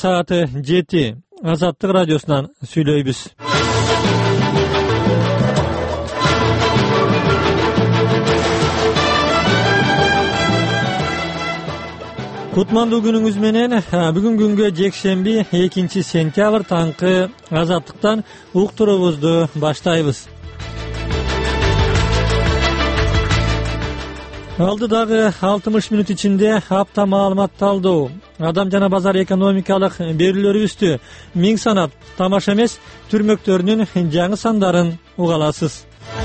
сааты 7. Азаттык радиосунан сүйлөйбүз. Кутмандуу күнүңүз менен. Бүгүн күнгө жекшемби 2-сентябрь таңкы Азаттыктан уктуруубузду баштайбыз. Алдыдагы 60 мүнөт ичинде апта маалымат талдоо, адам жана базар экономикалык берүүлөрүбүздү миң санап тамаша эмес түрмөктөрүнүн жаңы сандарын уга аласыз.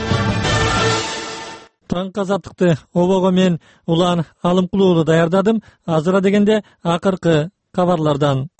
Таңкы Азаттыкты обого мен Улан Алымкулуу даярдадым. Азыра дегенде акыркы кабарлардан.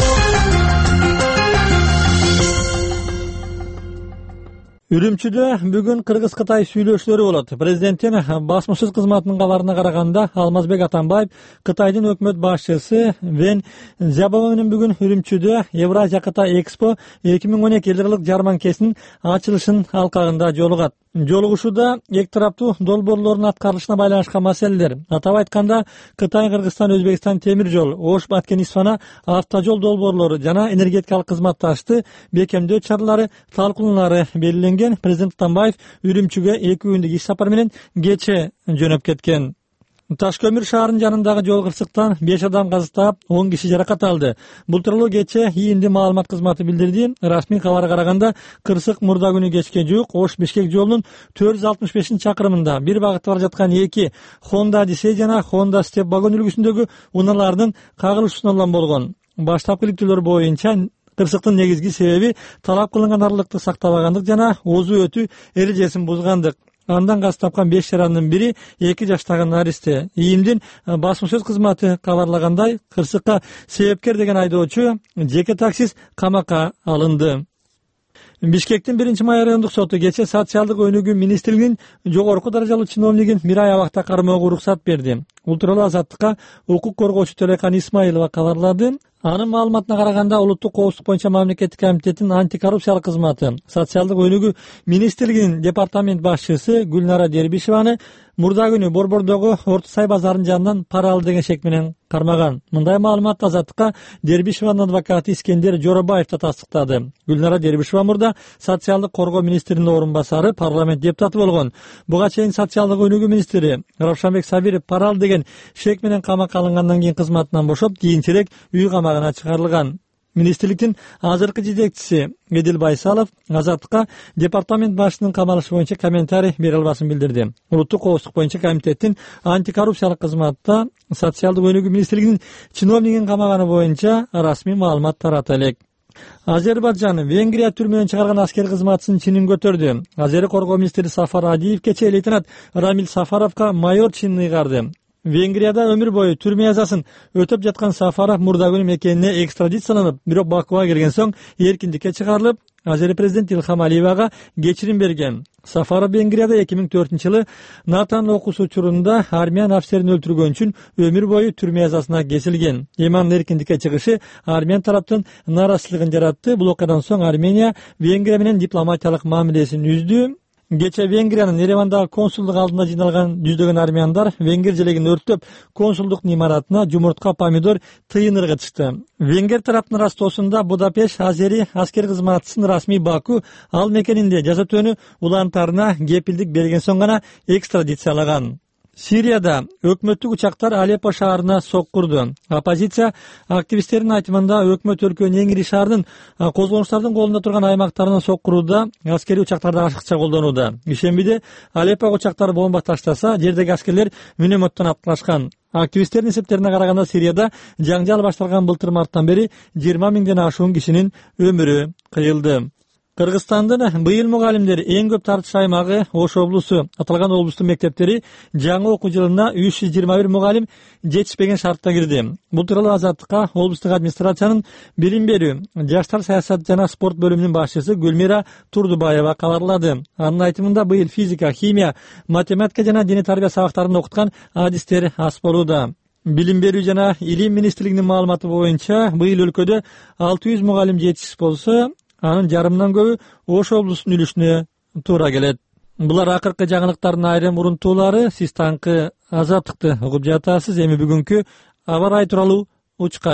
Үрүмчүдө бүгүн Кыргыз-Кытай сүйлөшүүлөрү болот. Президенттин басмашсыз кызматынын кабарына караганда, Алмазбек Атамбаев Кытайдын өкмөт башчысы Вен Цзябо менен бүгүн Үрүмчүдө Евразия Кытай Экспо 2012 жылдык жарманкесинин ачылышын алкагында жолугат. Жолугушууда эки тараптуу долбоорлордун аткарылышына байланышкан маселелер, атап айтканда Кытай, Кыргызстан, Өзбекстан темир жол, Ош, Баткен, Исфана автожол долбоорлору жана энергетикалык кызматташты бекемдөө чаралары талкууланулары белгиленген. Президент Атамбаев Үрүмчүгө 2 күндүк иш сапар менен кече жөнөп кеткен. Таш көмүр шаарынын жанындагы жол кырсыктан 5 адам каза таап, 10 киши жаракат алды. Бул тууралуу кече ИИНдин маалымат кызматы билдирди. Расмий кабарга караганда, кырсык мурда күнү кечке жуук Ош-Бишкек жолунун 465-чакырымында бир багытта бара жаткан 2 Honda Odyssey жана Honda Step вагон үлгүсүндөгү унаалардын кагылышуусунан болгон. Баштапкы иликтөөлөр боюнча кырсыктын негизги себеби талап кылынган аралыкты сактабагандык жана озуу өтүү эрежесин бузгандык. Андан каза тапкан 5 жарандын бири 2 жаштагы наристе. ИИМдин басмашсыз кызматы кабарлагандай, кырсыкка себепкер деген айдоочу жеке таксист камакка алынды. Бишкектин 1-май райондук соту кече социалдык өнүгүү министрлигинин жогорку даражалуу чиновнигин 1 ай абакта кармоого уруксат берди. Бул тууралуу Азаттыкка укук коргоочу Төлөкан Исмаилова кабарлады. Анын маалыматына караганда, улуттук коопсуздук боюнча мамлекеттик комитеттин антикоррупциялык кызматы социалдык өнүгүү министрлигинин департамент башчысы Гүлнара Дербишеваны мурда күнү Борбордогу Орто Сай базарынын жанынан пара алды деген шек менен кармаган. Мындай маалыматты Азаттыкка Дербишеванын адвокаты Искендер Жоробаев да тастыктады. Гүлнара Дербишева мурда социалдык коргоо министринин орун басары, парламент депутаты болгон. Буга чейин социалдык өнүгүү министри Равшанбек Сабиров пара алды деген шек менен камакка алынгандан кийин кызматынан бошоп, кийинчерээк үй камагына чыгарылган. Министрликтин азыркы жетекчиси Эдил Байсалов Азаттыкка департамент башчысынын камалышы боюнча комментарий бере албасын билдирди. Улуттук коопсуздук боюнча комитеттин антикоррупциялык кызматта социалдык өнүгүү министрлигинин чиновнигин камаганы боюнча расмий маалымат тарата элек. Азербайжан Венгрия түрмөдөн чыгарган аскер кызматчысын чинин көтөрдү. Азери коргоо министри Сафар Адиев кече лейтенант Рамил Сафаровго майор чинин ыйгарды. Венгрияда өмүр бою түрмө язасын өтөп жаткан Сафаров мурда күнү мекенине экстрадицияланып, бирок Бакуга келген соң эркиндикке чыгарылып, Азери президент Илхам Алиевага кечирим берген. Сафаров Венгрияда 2004-жылы Натан окуусу учурунда армян офицерин өлтүргөн үчүн өмүр бою түрмө язасына кесилген. Эманын эркиндикке чыгышы армян тараптын нааразычылыгын жаратты. Бул окуядан соң Армения Венгрия менен дипломатиялык мамилесин үздү. Кече Венгриянын Еревандагы консулдук алдында жиналган жүздөгөн армяндар Венгер желегин өрттөп, консулдуктун имаратына жумуртка, помидор, тыйын ыргытышты. Венгер тараптын растоосунда Будапешт Азери аскер кызматчысын расмий Баку ал мекенинде жаза өтөөнү улантарына кепилдик берген соң гана экстрадициялаган. Сирияда өкмөттүк учактар Алеппо шаарына соккурду. Оппозиция активисттеринин айтымында өкмөт өлкөнүн эң ири шаарынын козгонуштардын колунда турган аймактарына соккурууда аскерий учактарды ашыкча колдонууда. Ишембиде Алеппо учактары бомба таштаса, жердеги аскерлер мүнөмөттөн аткылашкан. Активисттердин эсептерине караганда, Сирияда жаңжал башталган былтыр марттан бери 20 миңден ашуун кишинин өмүрү кыйылды. Кыргызстандын быйыл мугалимдер эң көп тартыш аймагы Ош облусу. Аталган облустун мектептери жаңы окуу жылына 321 мугалим жетишпеген шартта кирди. Бул тууралуу Азаттыкка облустук администрациянын билим берүү, жаштар саясат жана спорт бөлүмүнүн башчысы Гүлмира Турдубаева кабарлады. Анын айтымында быйыл физика, химия, математика жана дене тарбия сабактарын окуткан адистер аз болууда. Билим берүү жана илим министрлигинин маалыматы боюнча быйыл өлкөдө 600 мугалим жетишсиз болсо, анын жарымынан көбү Ош облусунун үлүшүнө туура келет. Булар акыркы жаңылыктардын айрым урунтуулары. Сиз таңкы Азаттыкты угуп жатасыз. Эми бүгүнкү аба ырайы тууралуу учкай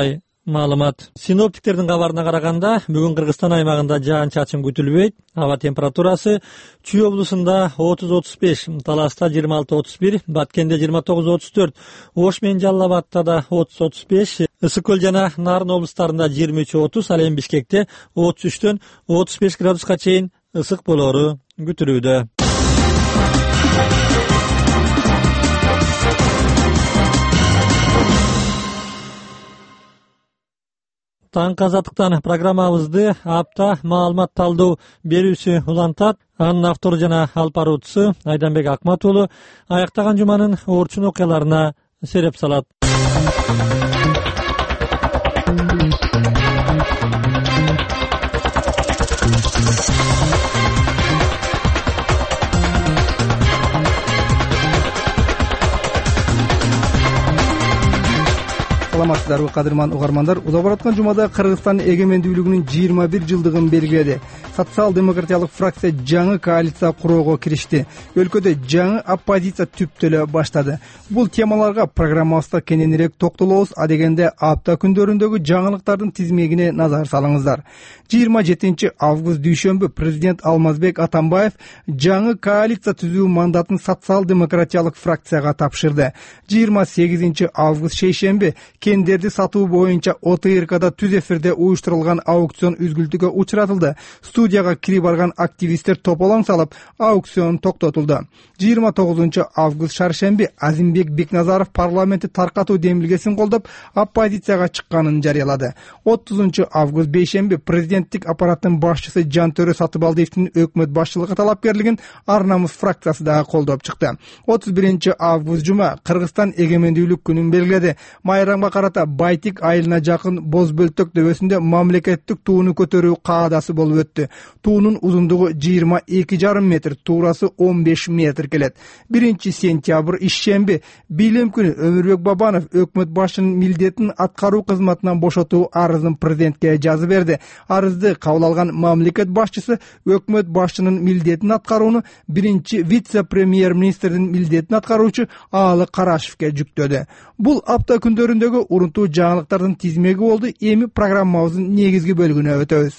маалымат. Синоптиктердин кабарына караганда, бүгүн Кыргызстан аймагында жаан-чачын күтүлбөйт. Аба температурасы Чүй облусунда 30-35, Таласта 26-31, Баткенде 29-34, Ош менен Жалал Абадта да 30-35, Ысык Көл жана Нарын облустарында 23-30, ал эми Бишкекте 33-төн 35 градуска чейин ысык болору күтүлүүдө. Таңкы азаттыктан программабызды апта маалымат талдоо берүүсү улантат. Анын автору жана алып баруучусу Айданбек Акмат уулу аяктаган жуманын орчун окуяларына сереп салат. Саламатсыздарбы кадырман угармандар. Уза бараткан жумада Кыргызстан эгемендүүлүгүнүн 21 жылдыгын белгиледи. Социал-демократиялык фракция жаңы коалиция куроого киришти. Өлкөдө жаңы оппозиция түптөлө баштады. Бул темаларга программабызда кененирээк токтолобуз. Адегенде апта күндөрүндөгү жаңылыктардын тизмегине назар салыңыздар. 27 август дүйшөмбү президент Алмазбек Атамбаев жаңы коалиция түзүү мандатын социал-демократиялык фракцияга тапшырды. 28 август шейшемби кендерди сатуу боюнча ОТРКда түз эфирде уюштурулган аукцион үзгүлтүгө учуратылды. Студияга кирип барган активисттер тополоң салып, аукцион токтотулду. 29 август шаршемби Азимбек Бекназаров парламентти таркатуу демилгесин колдоп, оппозицияга чыкканын жарыялады. 30 август бейшемби президенттик аппараттын башчысы Жантөрө Сатыбалдиевдин өкмөт башчылыгы талапкерлигин Ар намус фракциясы дагы колдоп чыкты. 31 август жума Кыргызстан эгемендүүлүк күнүн белгиледи. Майрамга карата Байтик айылына жакын Боз Бөлтөк дөбөсүндө мамлекеттик тууну көтөрүү каадасы болуп өттү. Туунун узундугу 22,5 метр, туурасы 15 метр келет. 1 сентябрь ишемби билим күнү Өмүрбек Бабанов өкмөт башчынын милдетин аткаруу кызматынан бошотуу арызын президентке жазып берди. Арызды кабыл алган мамлекет башчысы өкмөт башчынын милдетин аткарууну биринчи вице-премьер-министрдин милдетин аткаруучу Аалы Карашевке жүктөдү. Бул апта күндөрүндөгү урунтуу жаңылыктардын тизмеги болду. Эми программабыздын негизги бөлүгүнө өтөбүз.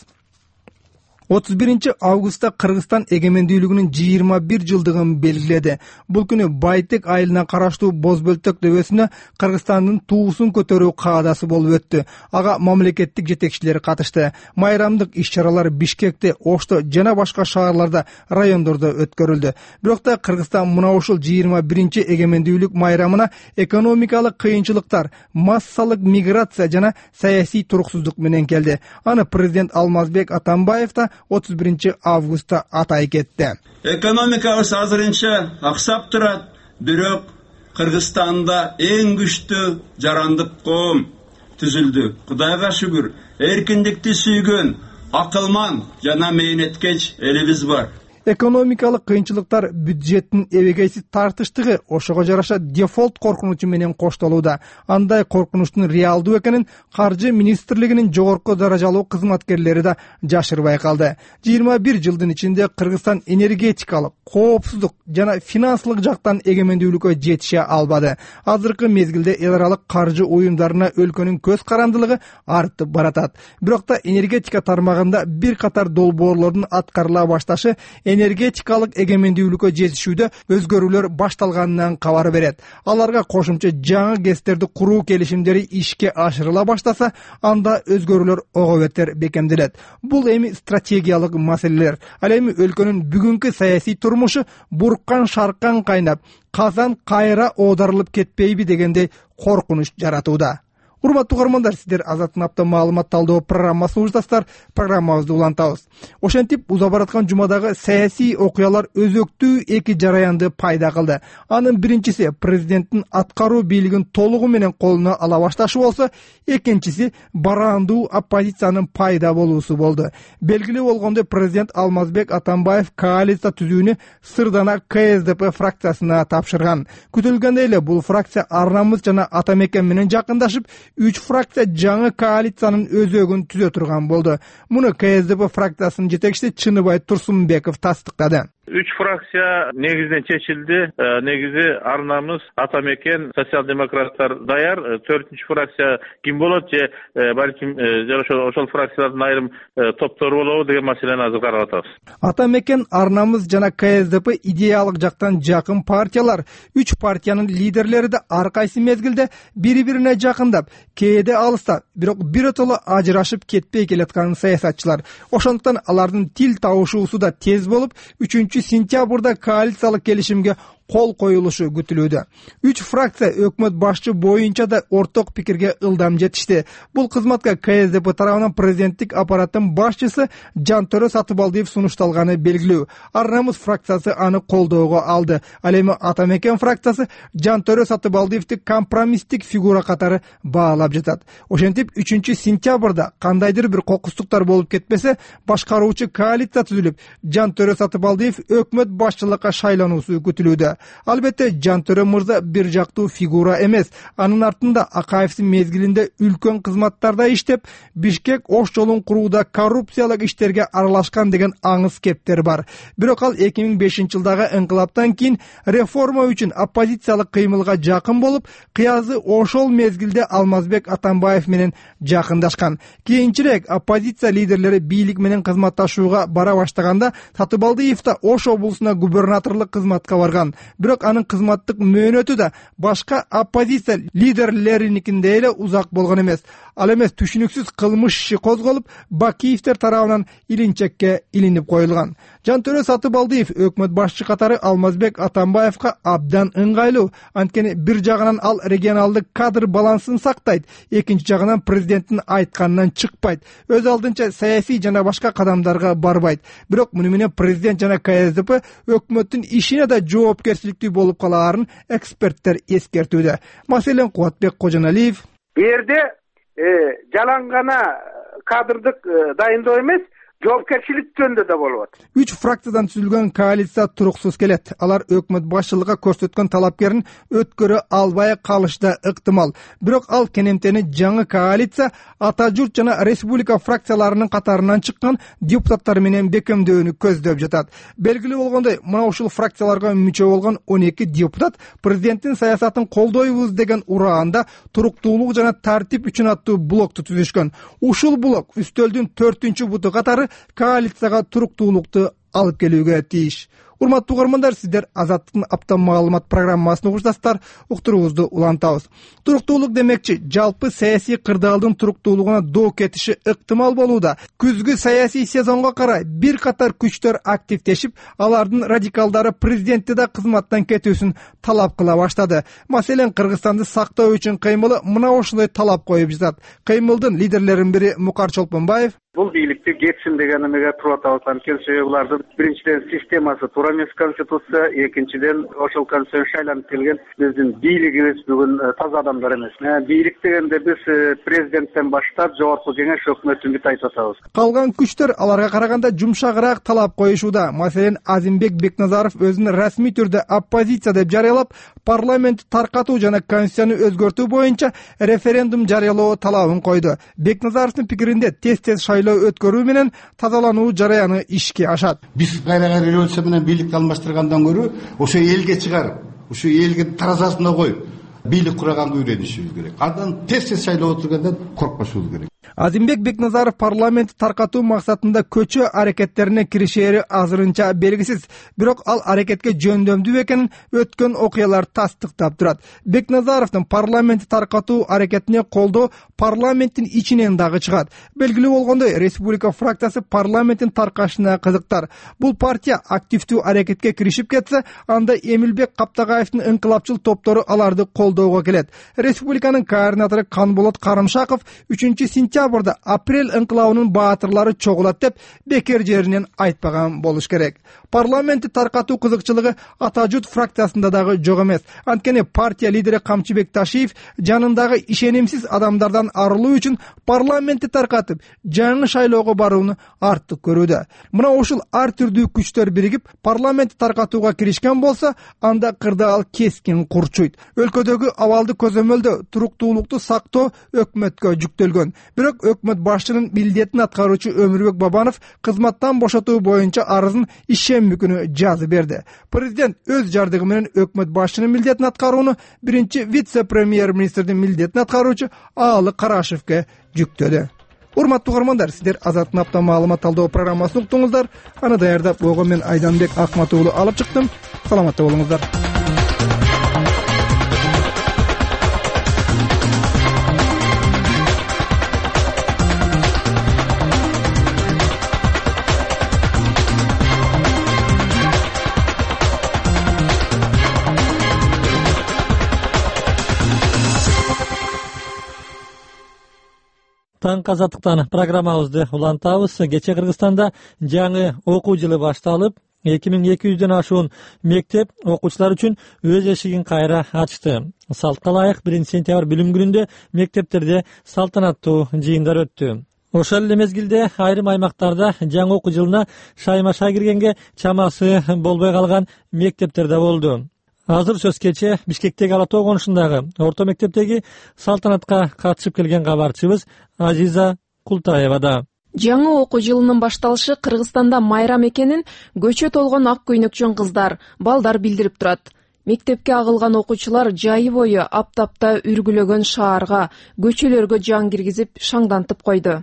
31 августта Кыргызстан эгемендүүлүгүнүн 21 жылдыгын белгиледи. Бул күнү Байтек айылына караштуу Боз Бөлтөк дөбөсүнө Кыргызстандын туусун көтөрүү каадасы болуп өттү. Ага мамлекеттик жетекчилер катышты. Майрамдык иш-чаралар Бишкекте, Ошто жана башка шаарларда, райондордо өткөрүлдү. Бирок да Кыргызстан мына ушул 21 эгемендүүлүк майрамына экономикалык кыйынчылыктар, массалык миграция жана саясий туруксуздук менен келди. Аны президент Алмазбек Атамбаев да 31 августта атай кетти. Экономикабыз азырынча аксап турат, бирок Кыргызстанда эң күчтүү жарандык коом түзүлдү. Кудайга шүгүр, эркиндикти сүйгөн, акылман жана мээнеткеч элибиз бар. Экономикалык кыйынчылыктар бюджеттин эбегейсиз тартыштыгы ошого жараша дефолт коркунучу менен коштолууда. Андай коркунучтун реалдуу экенин Каржы министрлигинин жогорку даражалуу кызматкерлери да жашырбай калды. 21 жылдын ичинде Кыргызстан энергетикалык, коопсуздук жана финансылык жактан эгемендүүлүккө жетише албады. Азыркы мезгилде эл аралык каржы уюмдарына өлкөнүн көз карандылыгы артып баратат. Бирок да энергетика тармагында бир катар долбоорлордун аткарыла башташы энергетикалык эгемендүүлүккө жетишүүдө өзгөрүүлөр башталганынан кабар берет. Аларга кошумча жаңы ГЭСтерди куруу келишимдери ишке ашырыла баштаса, анда өзгөрүүлөр ого бетер бекемделет. Бул эми стратегиялык маселелер. Ал эми өлкөнүн бүгүнкү саясий турмушу буркан шаркан кайнап, казан кайра оодарылып кетпейби дегендей коркунуч жаратууда. Урматтуу угармандар, сиздер Азаттын апта маалымат талдоо программасын угуштасыздар. Программабызды улантабыз. Ошентип, уза бараткан жумадагы саясий окуялар өзөктүү эки жараянды пайда кылды. Анын биринчиси президенттин аткаруу бийлигин толугу менен колуна ала башташы болсо, экинчиси бараандуу оппозициянын пайда болуусу болду. Белгилүү болгондой, президент Алмазбек Атамбаев коалиция түзүүнү сырдана КСДП фракциясына тапшырган. Күтүлгөндөй эле бул фракция Ар намус жана Атамекен менен жакындашып, 3 фракция жаңы коалициянын өзөгүн түзө турган болду. Муну КСДП фракциясынын жетекчиси Чыныбай Турсунбеков тастыктады. Üç fraksiya negizden çeçildi. Negizi arnamız Atameken, sosyal-demokratlar dayar. 4-cü fraksiya kim bolot je balkim oşol fraksiyalardan ayrım toptoru bolobу деген маселени азыр карап атабыз. Atameken, Arnamız жана КСДП идеялык жактан жакын партиялар. 3 партиянын лидерлери да ар кайсы мезгилде бири-бирине жакындап, кээде алыста, бирок биротоло ажырашып кетпей келаткан саясатчылар. Ошондуктан алардын тил табышуусу да тез болуп, 3-сентябрда коалициялык келишимге кол коюлушу күтүлүүдө. 3 фракция өкмөт башчы боюнча да орток пикирге ылдам жетишти. Бул кызматка КСДП тарабынан президенттик аппараттын башчысы Жантөрө Сатыбалдиев сунушталганы белгилүү. Арнамыз фракциясы аны колдоого алды. Ал эми Атамекен фракциясы Жантөрө Сатыбалдиевди компромисстик фигура катары баалап жатат. Ошентип 3-сентябрда кандайдыр бир кокустуктар болуп кетпесе, башкаруучу коалиция түзүлүп, Жантөрө Сатыбалдиев өкмөт башчылыкка шайлануусу күтүлүүдө. Албетте Жантөрө мырза бир жактуу фигура эмес. Анын артында Акаевдин мезгилинде үлкөн кызматтарда иштеп, Бишкек Ош жолун курууда коррупциялык иштерге аралашкан деген аңыз кептер бар. Бирок ал 2005-жылдагы инкылаптан кийин реформа үчүн оппозициялык кыймылга жакын болуп, кыязы ошол мезгилде Алмазбек Атамбаев менен жакындашкан. Кийинчерээк оппозиция лидерлери бийлик менен кызматташууга бара баштаганда Сатыбалдиев да Ош облусуна губернаторлук кызматка барган. Бирок анын кызматтык мөөнөтү да башка оппозиция лидерлериникиндей эле узак болгон эмес. Ал эмес түшүнүксүз кылмыш иши козголуп, Бакиевдер тарабынан илинчекке илинип коюлган. Жантөрө Сатыбалдиев өкмөт башчы катары Алмазбек Атамбаевка абдан ыңгайлуу. Анткени бир жагынан ал регионалдык кадр балансын сактайт, экинчи жагынан президенттин айтканынан чыкпайт, өз алдынча саясий жана башка кадамдарга барбайт. Бирок муну менен президент жана КСДП өкмөттүн ишине да жоопкерчиликтүү болуп калаарын эксперттер эскертүүдө. Маселен Кубатбек Кожоналиев: Берде жалаңгана кадрдык дайындоо эмес, жоопкерчилик жөнүндө да болуп атат. 3 фракциядан түзүлгөн коалиция туруксуз келет. Алар өкмөт башчылыгы көрсөткөн талапкерин өткөрө албай калышы да ыктымал. Бирок ал кенемтени жаңы коалиция ата журт жана республика фракцияларынын катарынан чыккан депутаттар менен бекемдөөнү көздөп жатат. Белгилүү болгондой, мына ушул фракцияларга мүчө болгон 12 депутат президенттин саясатын колдойбуз деген ураанда туруктуулук жана тартип үчүн аттуу блокту түзүшкөн. Ушул блок үстөлдүн 4-буту катары коалицияга туруктуулукту алып келүүгө тийиш. Урматтуу угармандар, сиздер Азаттыктын апта маалымат программасын угушасыздар. Уктуруубузду улантабыз. Туруктуулук демекчи, жалпы саясий кырдаалдын туруктуулугуна доо кетиши ыктымал болууда. Күзгү саясий сезонго карай бир катар күчтөр активдешип, алардын радикалдары президентти да кызматтан кетүүсүн талап кыла баштады. Маселен, Кыргызстанды сактоо үчүн кыймылы мына ошондой талап коюп жатат. Кыймылдын лидерлеринин бири Мукар Чолпонбаев: Бул бийликти кетсин деген эмеге туруп атабыз. Анткени булардын биринчиден системасы туура эмес конституция, экинчиден ошол конституция шайланып келген биздин бийлигибиз бүгүн таза адамдар эмес. Бийлик дегенде биз президенттен баштап жогорку кеңеш өкмөтүн бүт айтып атабыз. Калган күчтөр аларга караганда жумшагыраак талап коюшууда. Маселен, Азимбек Бекназаров өзүн расмий түрдө оппозиция деп жарыялап, парламентти таркатуу жана конституцияны өзгөртүү боюнча референдум жарыялоо талабын койду. Бекназаровдун пикиринде тез-тез шайлоо өткөрүү менен тазалануу жараяны ишке ашат. Биз кайра революция менен бийликти алмаштыргандан көрө, ошо элге чыгарып, ошо элге таразасына коюп, бийлик кураганга үйрөнүшүбүз керек. Андан тез шайлоо өткөргөндөн коркпошубуз керек. Азимбек Бекназаров парламентти таркатуу максатында көчө аракеттерине киришери азырынча белгисиз. Бирок ал аракетке жөндөмдүү экенин өткөн окуялар тастыктап турат. Бекназаровдун парламентти таркатуу аракетине колдоо парламенттин ичинен дагы чыгат. Белгилүү болгондой, республика фракциясы парламенттин таркашына кызыктар. Бул партия активдүү аракетке киришип кетсе, анда Эмилбек Каптагаевдин инкылапчыл топтору аларды колдоого келет. Республиканын координатору Канболот Карымшаков 3-сентябрда апрель инкылабынын баатырлары чогулат деп бекер жеринен айтпаган болуш керек. Парламентти таркатуу кызыкчылыгы ата журт фракциясында дагы жок эмес. Анткени партия лидери Камчыбек Ташиев жанындагы ишенимсиз адамдардан арылуу үчүн парламентти таркатып, жаңы шайлоого барууну артык көрүүдө. Мына ушул ар түрдүү күчтөр биригип парламентти таркатууга киришкен болсо, анда кырдаал кескин курчуйт. Өлкөдөгү абалды көзөмөлдөө туруктуулукту сактоо өкмөткө жүктөлгөн. бирок өкмөт башчынын милдетин аткаруучу Өмүрбек Бабанов кызматтан бошотуу боюнча арызын ишемби күнү жазып берди. Президент өз жардыгы менен өкмөт башчынын милдетин аткарууну биринчи вице-премьер-министрдин милдетин аткаруучу Аалы Карашевке жүктөдү. Урматтуу угармандар, сиздер Азаттын апта маалымат талдоо программасын уктуңуздар. Аны даярдап койгон мен Айданбек Акмат уулу алып чыктым. Саламатта болуңуздар. Таңкы азаттыктан программабызды улантабыз. Кече Кыргызстанда жаңы окуу жылы башталып, 2200дөн ашуун мектеп окуучулар үчүн өз эшигин кайра ачты. Салтка ылайык 1-сентябрь билим күнүндө мектептерде салтанаттуу жыйындар өттү. Ошол эле мезгилде айрым аймактарда жаңы окуу жылына шайма-шай киргенге чамасы болбой калган мектептер да болду. Азыр сөз кече Бишкектеги Ала Тоо конушундагы орто мектептеги салтанатка катышып келген кабарчыбыз Азиза Култаевада. Жаңы окуу жылынын башталышы Кыргызстанда майрам экенин көчө толгон ак көйнөкчөн кыздар, балдар билдирип турат. Мектепке агылган окуучулар жайы бою аптапта үргүлөгөн шаарга, көчөлөргө жан киргизип шаңдантып койду.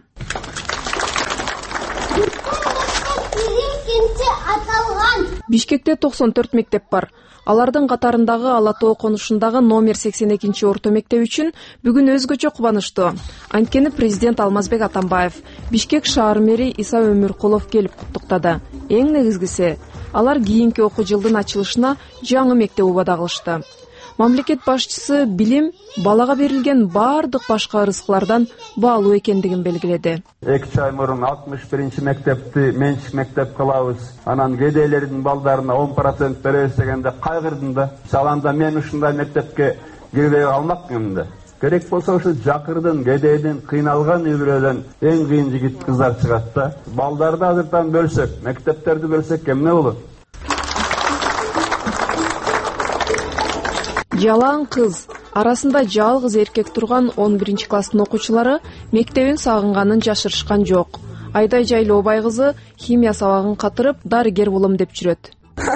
Бишкекте 94 мектеп бар. Алардын катарындагы Ала Тоо конушундагы номер 82 орто мектеп үчүн бүгүн өзгөчө кубанычтуу. Анткени президент Алмазбек Атамбаев, Бишкек шаар мэри Иса Өмүркулов келип куттуктады. Эң негизгиси, алар кийинки окуу жылдын ачылышына жаңы мектеп убада кылышты. Мамлекет башчысы билим балага берилген бардык башка ырыскылардан баалуу экендигин белгиледи. 2 ай мурун 61 мектепти менчик мектеп кылабыз. Анан кедейлердин балдарына 10% беребиз дегенде кайгырдым да. Саланда мен ушундай мектепке кирбей калмакмын да. Керек болсо ушу жакырдын, кедейдин, кыйналган үй бүлөдөн эң кыйын жигит кыздар чыгат да. Балдарды азыртан бөлсөк, мектептерди бөлсөк эмне болот? Жалаң кыз арасында жалгыз эркек турган 11 класстын окуучулары мектебин сагынганын жашырышкан жок. Айдай Жайлообай кызы химия сабагын катырып, дарыгер болом деп жүрөт.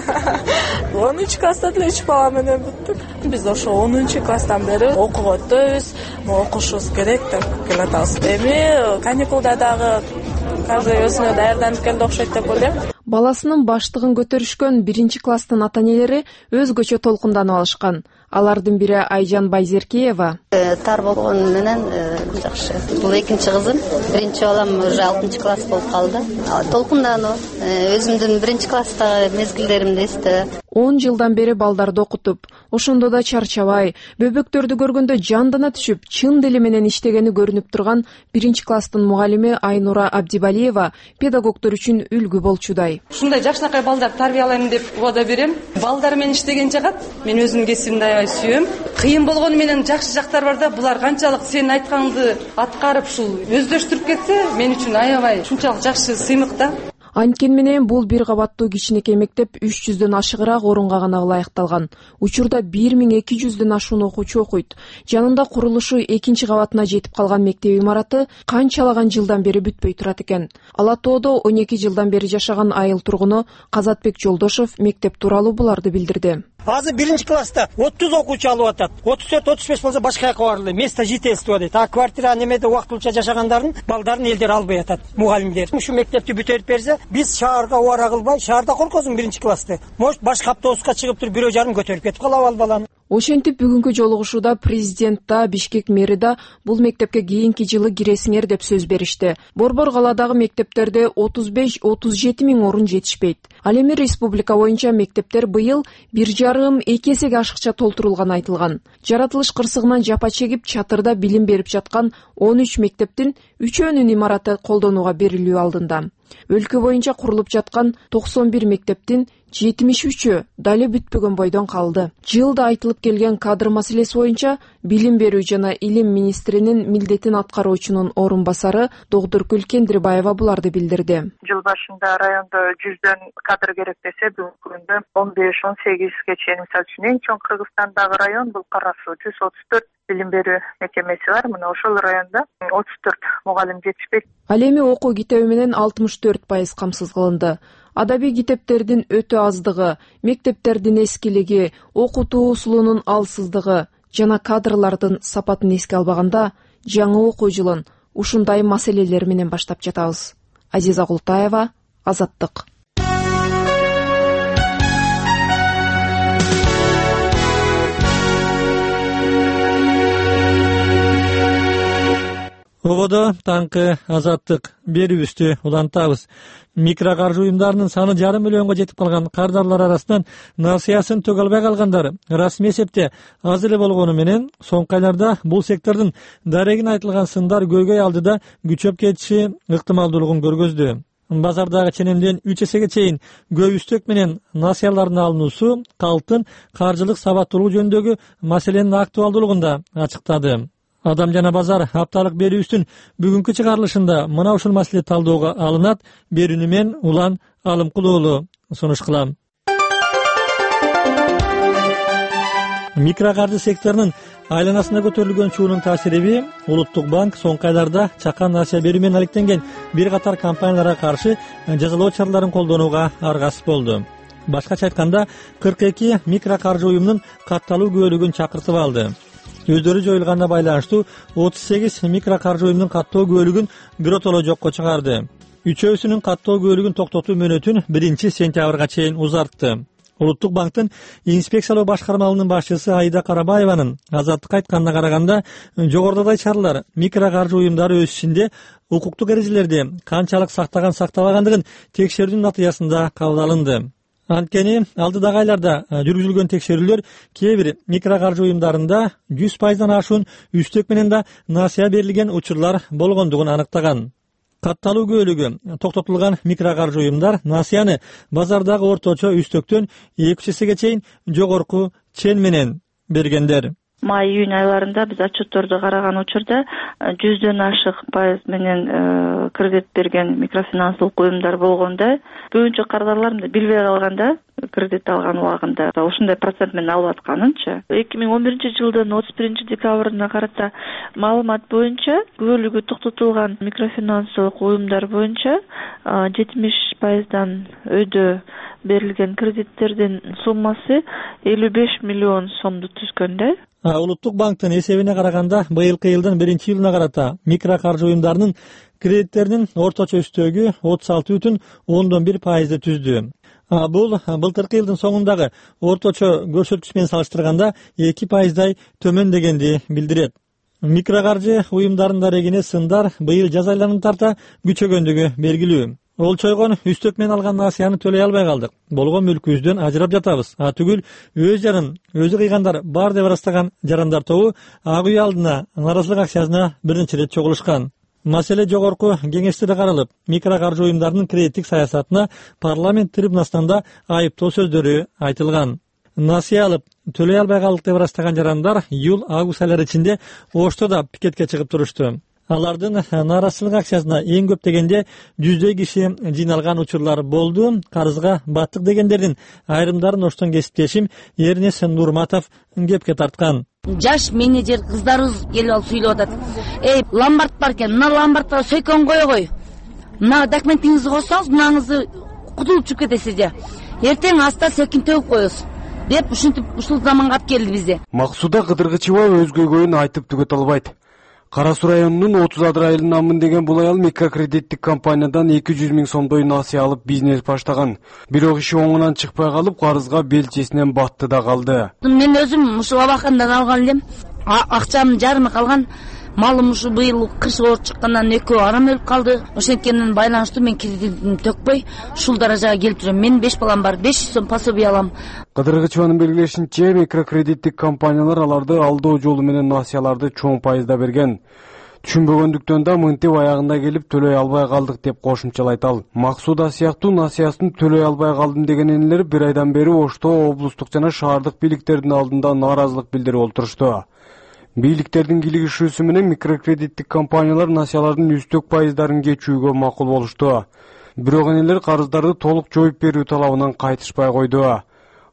10 класста деле 3 бала менен бүттүк. Биз ошо 10 класстан бери окууга өтөбүз, окушубуз керек деп келатабыз. Эми каникулда дагы каждый өзүнө даярданып келди окшойт деп ойлойм. Баласынын баштыгын көтөрүшкөн 1 класстын ата-энелери өзгөчө толкунданып алышкан. Алардын бири Айжан Байзеркиева. Тар болгону менен жакшы. Бул экинчи кызым, биринчи балам уже 6 класс болуп калды. Толкундануу, өзүмдүн 1 класстагы мезгилдеримди эстеп. 10 жылдан бери балдарды окутуп, ошондо да чарчабай, бөбөктөрдү көргөндө жандана түшүп, чын дили менен иштегени көрүнүп турган 1 класстын мугалими Айнура Абдибалиева педагогдор үчүн үлгү болчудай. Ушундай жакшынакай балдар тарбиялайм деп убада берем. Балдар менен иштеген жагат. Мен өзүмдүн кесибимди аябай сүйөм. Кыйын болгону менен жакшы жактар бар да, булар канчалык сен айтканыңды аткарып ушул өздөштүрүп кетсе, мен үчүн аябай ушунчалык жакшы сыймык да. Анткени менен бул бир кабаттуу кичинекей мектеп 300дөн ашыгыраак орунга гана ылайыкталган. Учурда 1200дөн ашуун окуучу окуйт. Жанында курулушу 2 кабатына жетип калган мектеп имараты канчалаган жылдан бери бүтпөй турат экен. Ала Тоодо 12 жылдан бери жашаган айыл тургуну Казатбек Жолдошов мектеп тууралуу буларды билдирди. Азыр 1 класста 30 окуучу алып атат. 34-35 болсо башка жака барылды. Место жительства дейт. А квартира немеде убактылыча жашагандардын балдарын элдер албай атат, мугалимдер. Ушу мектепти бүтөрүп берсе, биз шаарга убара кылбай, шаарда коркосуң 1 классты. Может башка автобуска чыгып туруп 1,5 көтөрүп кетип калабы ал баланы. Ошентип бүгүнкү жолугушууда президент да, Бишкек мэри да бул мектепке кийинки жылы киресиңер деп сөз беришти. Борбор каладагы мектептерде 35-37 миң орун жетишпейт. Ал эми республика боюнча мектептер быйыл 1,5-2 эсеге ашыкча толтурулганы айтылган. Жаратылыш кырсыгынан жапа чегип чатырда билим берип жаткан 13 мектептин 3өөнүн имараты колдонууга берилүү алдында. Өлкө боюнча курулуп жаткан 91 мектептин 73-ü дали бүтпөгөн бойдон калды. Жылда айтылып келген кадр маселеси боюнча билим берүү жана илим министринин милдетин аткаруучунун орун басары Догдуркүл Кендирбаева буларды билдирди. Жыл башында райондо 100дөн кадр керек десе, бүгүндө 15-18ге чейин. Мисалы үчүн эң чоң Кыргызстандагы район бул Кара Суу 134 билим берүү мекемеси бар. Мына ошол районда 34 мугалим жетишпейт. Ал эми окуу китеби менен 64% камсыз кылынды. Адабий китептердин өтө аздыгы, мектептердин эскилиги, окутуу усулунун алсыздыгы жана кадрлардын сапатын эске албаганда жаңы окуу жылын ушундай маселелер менен баштап жатабыз. Азиза Култаева, Азаттык. Ободо таңкы Азаттык берүүбүздү улантабыз. Микрокаржы уюмдарынын саны 1,5 миллионго жетип калган кардарлар арасынан насыясын төг албай калгандары расмий эсепте аз эле болгону менен соңку айларда бул сектордун дарегин айтылган сындар көйгөй алдыда күчөп кетиши ыктымалдуулугун көргөздү. Базардагы ченемден 3 эсеге чейин көп үстөк менен насыялардын алынуусу калктын каржылык сабаттуулугу жөнүндөгү маселенин актуалдуулугун да ачыктады. Адам жана базар апталык берүүбүздүн бүгүнкү чыгарылышында мына ушул маселе талоого алынат. Берүүнү мен Улан Алымкулуулу сунуш кылам. Микрокаржы секторунун айланасына көтөрүлгөн чуунун таасириби Улуттук банк соңку айларда чакан насыя берүү менен алектенген бир катар компанияларга каршы жазалоо чараларын колдонууга аргасыз болду. Башкача айтканда 42 микрокаржы уюмунун катталуу күбөлүгүн чакыртып алды. Өздөрү жоюлганына байланыштуу 38 микрокаржы уюмунун каттоо күбөлүгүн биротоло жокко чыгарды. Үчөөсүнүн каттоо күбөлүгүн токтотуу мөөнөтүн 1-сентябрга чейин узартты. Улуттук банктын инспекциялоо башкармалыгынын башчысы Аида Карабаеванын Азаттыкка айтканына караганда, жогорудагы чаралар микрокаржы уюмдары өз ичинде укуктук эрежелерди канчалык сактаган-сактабагандыгын текшерүүнүн натыйжасында кабыл алынды. Анткени алдыдагы айларда жүргүзүлгөн текшерүүлөр кээ бир микрокаржы уюмдарында 100%дан ашуун үстөк менен да насыя берилген учурлар болгондугун аныктаган. Катталуу күбөлүгү токтотулган микрокаржы уюмдар насыяны базардагы орточо үстөктөн 2 эсеге чейин жогорку чен менен бергендер. Май-июнь айларында биз отчетторду караган учурда 100дөн ашык пайыз менен кредит берген микрофинансылык уюмдар болгондо, көбүнчө кардарлар билбей калганда кредит алган убагында ушундай процент менен алып атканынчы. 2011-жылдын 31-декабрына карата маалымат боюнча күбөлүгү токтотулган микрофинансылык уюмдар боюнча 70%дан өйдө берилген кредиттердин суммасы 55 миллион сомду түзгөндө. Улуттук банктын эсебине караганда быйылкы жылдын 1-июлуна карата микрокаржы уюмдарынын кредиттеринин орточо үстөгү 36,1% түздү. Бул былтыркы жылдын соңундагы орточо көрсөткүч менен салыштырганда 2%дай төмөн дегенди билдирет. Микрокаржы уюмдарынын дарегине сындар быйыл жаз айларына тарта күчөгөндүгү белгилүү. Олчойгон үстөк менен алган насыяны төлөй албай калдык. Болгон мүлкүбүздөн ажырап жатабыз. Түгүл өз жарын өзү кыйгандар бар деп ырастаган жарандар тобу ак үй алдына наразылык акциясына биринчи рет чогулушкан. Маселе жогорку кеңеште да каралып, микрокаржы уюмдарынын кредиттик саясатына парламент трибунасынан да айыптоо сөздөрү айтылган. Насыя алып төлөй албай калдык деп ырастаган жарандар июль-август айлары ичинде Ошто да пикетке чыгып турушту. Алардын наразылык акциясына эң көп дегенде 100 киши жыйналган учурлар болду. Карызга баттык дегендердин айрымдарын Оштон кесиптешим Эрнес Нурматов кепке тарткан. Жаш менеджер кыздарыбыз келип алып сүйлөп атат. Ломбард бар экен, мына ломбардга сөйкөн койгой. Мына документиңизди койсоңуз, мынаңызды кутулуп чыгып кетесиз же. Эртең аста сөкүн төгүп коесуз. Деп ушинтип ушул заманга алып келди бизди. Максуда Кыдыргычева өз көйгөйүн айтып түгөтө албайт. Кара Суу районунун 30 Адыр айылын намын деген бул айыл микрокредиттик компаниядан 200 000 сомдой насыя алып бизнес баштаган. Бирок иши оңунан чыкпай калып, карызга белчесинен батты да калды. Мен өзүм ушул абакандан алган элем. Акчамдын жарымы калган. Малым ушу быйыл кыш оор чыккандан экөө арам өлүп калды. Ошенткенен байланыштуу мен кредитимди төкпөй ушул даражага келип жүрөм. Менин 5 балам бар, 500 сом пособие алам. Кыдыргычеванын белгилешинче, микрокредиттик компаниялар аларды алдоо жолу менен насыяларды чоң пайызда берген. Түшүнбөгөндүктөн да мынтип аягында келип төлөй албай калдык деп кошумчалайт ал. Максуда сыяктуу насыясын төлөй албай калдым деген энелер бир айдан бери Ошто облустук жана шаардык бийликтердин алдында нааразылык билдирип отурушту. Бийликтердин кийлигишүүсү менен микрокредиттик компаниялар насыялардын үстөк пайыздарын кечүүгө макул болушту. Бирок энелер карыздарды толук жооп берүү талабынан кайтышпай койду.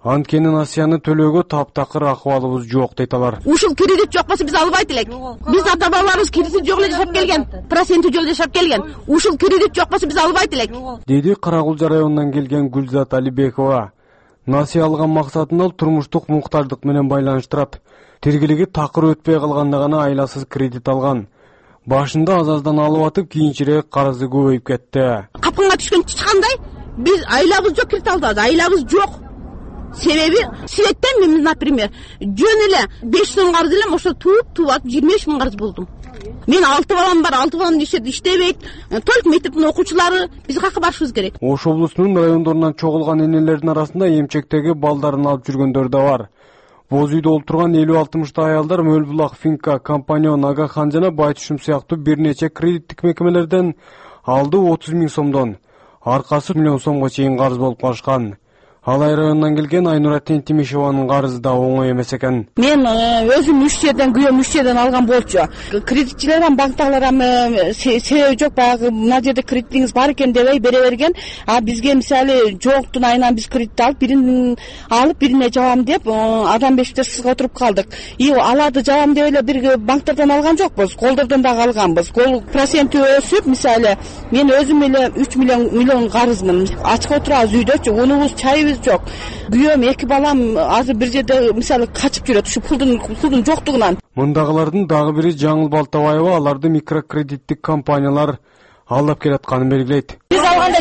Анткени насыяны төлөөгө таптакыр акыбалыбыз жок дейт алар. Ушул кредит жок болсо биз албайт элек. Биз ата-бабаларыбыз кредит жок эле жашап келген, проценти жок эле жашап келген. Ушул кредит жок болсо биз албайт элек. Деди Каракулча районунан келген Гүлзат Алибекова. Насыя алган максатын ал турмуштук муктаждык менен байланыштырат. Тергелиги такыр өтпөй калганда гана айласыз кредит алган. Башында аз-аздан алып атып, кийинчерээк карызы көбөйүп кетти. Капканга түшкөн чычкандай биз айлабыз жок, кредит алдык, айлабыз жок. Себеби светтен мен, например, жөн эле 5 сом карыз элем, ошо туп атып 25 миң карыз болдум. Мен 6 балам бар, 6 балам иштебейт. Только мектептин окуучулары биз каяка барышыбыз керек. Ош облусунун райондорунан чогулган энелердин арасында эмчектеги балдарын алып жүргөндөр да бар. Боз үйдө олтурган 50-60 аялдар Мөлбулак, Финка, Компаньон, Агахан жана Байтүшүм сыяктуу бир нече кредиттик мекемелерден алды 30 миң сомдон. Аркасы миллион сомго чейин карыз болуп калышкан. Алай районунан келген Айнура Тентимишеванын карызы да оңой эмес экен. Мен өзүм 3 жерден, күйөөм 3 жерден алган болчу. Кредитчилерден, банктагылардан себеби жок, баягы мына жерде кредитиңиз бар экен дебей бере берген. А бизге мисалы жоктун айынан биз кредит алып, бирин алып, бирине жабам деп, адам бешикте сызга отуруп калдык. И аларды жабам деп эле бир банктардан алган жокпуз, колдордон да алганбыз. Кол проценти өсүп, мисалы мен өзүм эле 3 миллион карызмын. Ачык отурабыз үйдөчү, унубуз, чайыбыз жок. Күйөөм 2 балам азыр бир жерде мисалы качып жүрөт, ушу пулдун жоктугунан. Мындагылардын дагы бири Жаңыл Балтабаева аларды микрокредиттик компаниялар алдап келатканын белгилейт. Биз алганда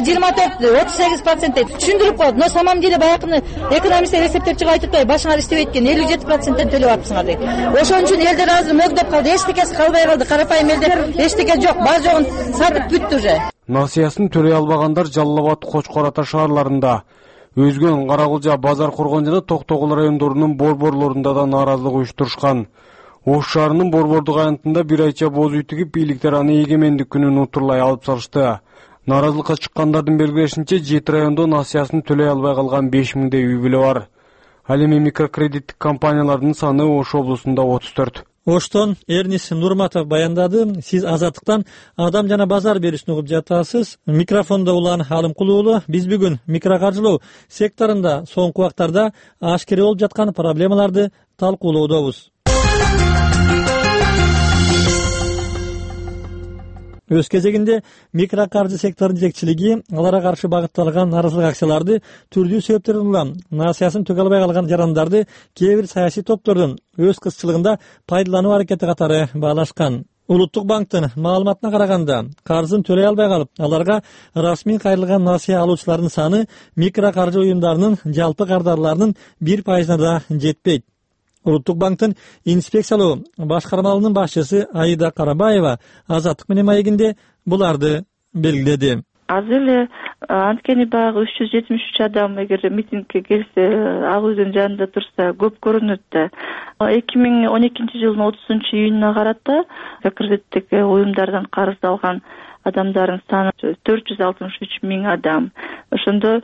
24-38% дейт. Түшүндүрүп коет. Но самом деле баягы экономисттер эсептеп чыгып айтып, башыңар иштебейт экен, 57%-тен төлөп атпсыңар дейт. Ошон үчүн элдер азыр мөгдөп калды, эчтекеси калбай калды. Карапайым элдер эчтеке жок, бар жогун сатып бүттү уже. Насыясын төлөй албагандар Жалал Абад, Кочкор Ата шаарларында, Өзгөн, Каракулча, Базар Кургон жана Токтогул райондорунун борборлорунда да нааразылык уюштурушкан. Ош шаарынын борбордук аянтында бир айча боз үй тигип, бийликтер аны эгемендик күнүн утурлай алып салышты. Нааразылыкка чыккандардын белгилешинче 7 райондо насыясын төлөй албай калган 5000дей үй бүлө бар. Ал эми микрокредиттик компаниялардын саны Ош облусунда 34. Оштон Эрнис Нурматов баяндады. Сиз Азаттыктан адам жана базар берүүсүн угуп жатасыз. Микрофондо Улан Алымкул уулу. Биз бүгүн микрокаржылоо секторунда соңку убактарда ашкере болуп жаткан проблемаларды талкуулоодобуз. Өз кезегинде микрокаржы секторунун жетекчилиги аларга каршы багытталган нааразылык акцияларды түрдүү себептерден улам насыясын төлөй албай калган жарандарды кээ бир саясий топтордун өз кызчылыгында пайдалануу аракети катары баалашкан. Улуттук банктын маалыматына караганда, карызын төлөй албай калып, аларга расмий кайрылган насыя алуучулардын саны микрокаржы уюмдарынын жалпы кардарларынын 1%-на да жетпейт. Улуттук банктын инспекциялоо башкармалынын башчысы Аида Карабаева Азаттык менен маегинде буларды белгиледи. Азыр эле анткени баягы 373 адам эгер митингге келсе, ак үйдүн жанында турса көп көрүнөт да. 2012-жылдын 30-июнуна карата кредиттик уюмдардан карыз алган адамдардын саны 463 миң адам. Ошондо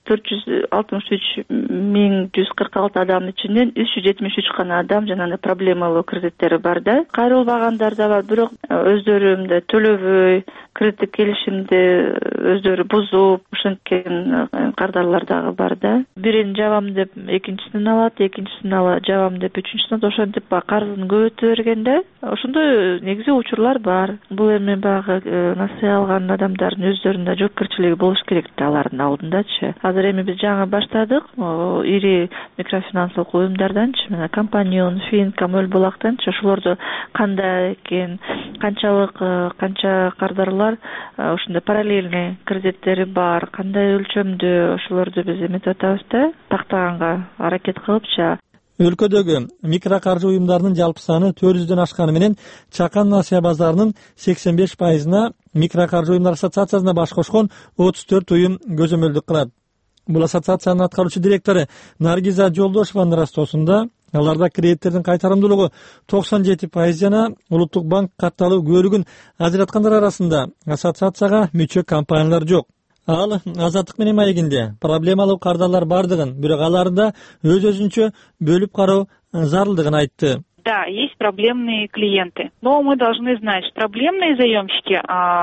463 миң 146 адамдын ичинен 373 гана адам жанагы проблемалуу кредиттери бар да. Кайрылбагандар да бар, бирок өздөрү мындай төлөбөй, кредиттик келишимди өздөрү бузуп, ошенткен кардарлар дагы бар да. Бирин жабам деп экинчисин алат, экинчисин жабам деп үчүнчүсүн алат, ошентип карызын көбөйтө берген да. Ошондой негизи учурлар бар. Бул эми баягы насыя алган адамдардын өздөрүнүн жоопкерчилиги болуш керек да, алардын алдындачы. Азыр эми биз жаңы баштадык, ири микрофинансылык уюмдарданчы, мына Компаньон, Финка, Мөлбулактанчы, ошолордо кандай экен, канча кардарлар ошондой параллельный кредиттери бар, кандай өлчөмдө, ошолорду биз эметип атабыз да, тактаганга аракет кылыпчы. Өлкөдөгү микрокаржы уюмдарынын жалпы саны 400дөн ашканы менен чакан насыя базарынын 85%-на микрокаржы уюмдар ассоциациясына баш кошкон 34 уюм көзөмөлдүк кылат. Бул ассоциациянын аткаруучу директору Наргиза Жолдошеванын растоосунда аларда кредиттердин кайтарымдуулугу 97% жана Улуттук банк катталуу көөрүгүн ажыраткандар арасында ассоциацияга мүчө компаниялар жок. Ал Азаттык менен маегинде проблемалуу кардарлар бардыгын, бирок аларда өз-өзүнчө бөлүп кароо зарылдыгын айтты. Да, есть проблемные клиенты, но мы должны знать, что проблемные заемщики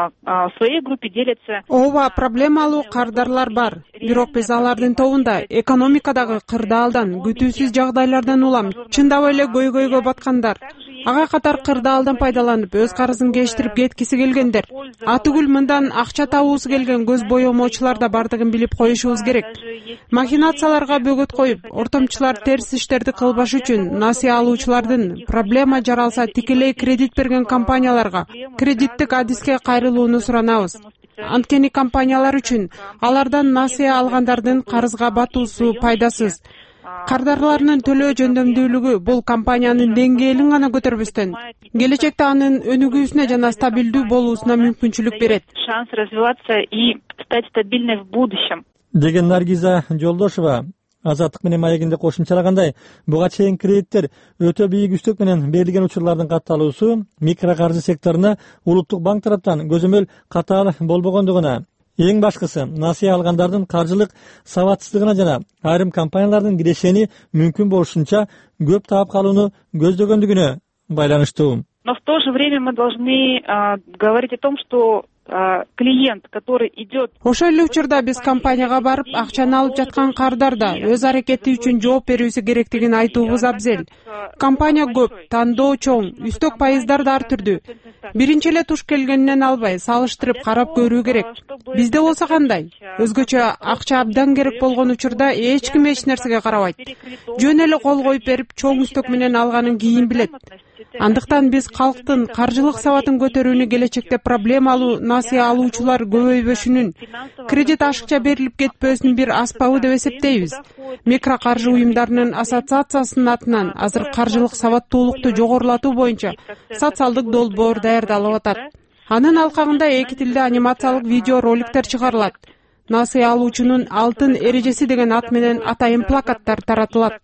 в своей группе делятся. Ооба, проблемалуу кардарлар бар. Бирок биз алардын тобунда экономикадагы кырдаалдан, күтүүсүз жагдайлардан улам чындап эле көйгөйгө баткандар, ага катар кырдаалдан пайдаланып өз карызын кечтирип кеткиси келгендер, атүгүл мындан акча табуусу келген көз боемоочулар да бардыгын билип коюшубуз керек. Махинацияларга бөгөт коюп, ортомчулар терс иштерди кылбаш үчүн насыя алуучулардын проблема жаралса тикелей кредит берген компанияларга кредиттик адиске кайрылууну суранабыз. Анткени компаниялар үчүн алардан насыя алгандардын карызга батуусу пайдасыз. Кардарларынын төлөө жөндөмдүүлүгү бул компаниянын деңгээлин гана көтөрбөстөн, келечекте анын өнүгүүсүнө жана стабилдүү болуусуна мүмкүнчүлүк берет. Шанс развиваться и стать стабильной в будущем. Деген Наргиза Жолдошева Азаттык менен маегинде кошумчалагандай, буга чейин кредиттер өтө бийик үстөк менен берилген учурлардын катталуусу микрокаржы секторуна улуттук банк тараптан көзөмөл катаал болбогондугуна, эң башкысы насыя алгандардын каржылык сабатсыздыгына жана айрым компаниялардын кирешени мүмкүн болушунча көп таап калууну көздөгөндүгүнө байланыштуу. Но в то же время мы должны говорить о том, что клиент, который идет. Ошол эле учурда биз компанияга барып, акчаны алып жаткан кардар да өз аракети үчүн жооп берүүсү керектигин айтуубуз абзел. Компания көп, тандоо чоң, үстөк пайыздар да ар түрдүү. Биринчи эле туш келгенинен албай, салыштырып карап көрүү керек. Бизде болсо кандай? Өзгөчө акча абдан керек болгон учурда эч ким эч нерсеге карабайт. Жөн эле кол коюп берип, чоң үстөк менен алганын кийин билет. Андыктан биз калктын каржылык сабатын көтөрүүнү келечекте проблемалуу насыя алуучулар көбөйбөшүнүн, кредит ашыкча берилип кетпөөсүнүн бир аспабы деп эсептейбиз. Микрокаржы уюмдарынын ассоциациясынын атынан азыр каржылык сабаттуулукту жогорулатуу боюнча социалдык долбоор даярдалып атат. Анын алкагында эки тилде анимациялык видео роликтер чыгарылат. Насыя алуучунун алтын эрежеси деген ат менен атайын плакаттар таратылат.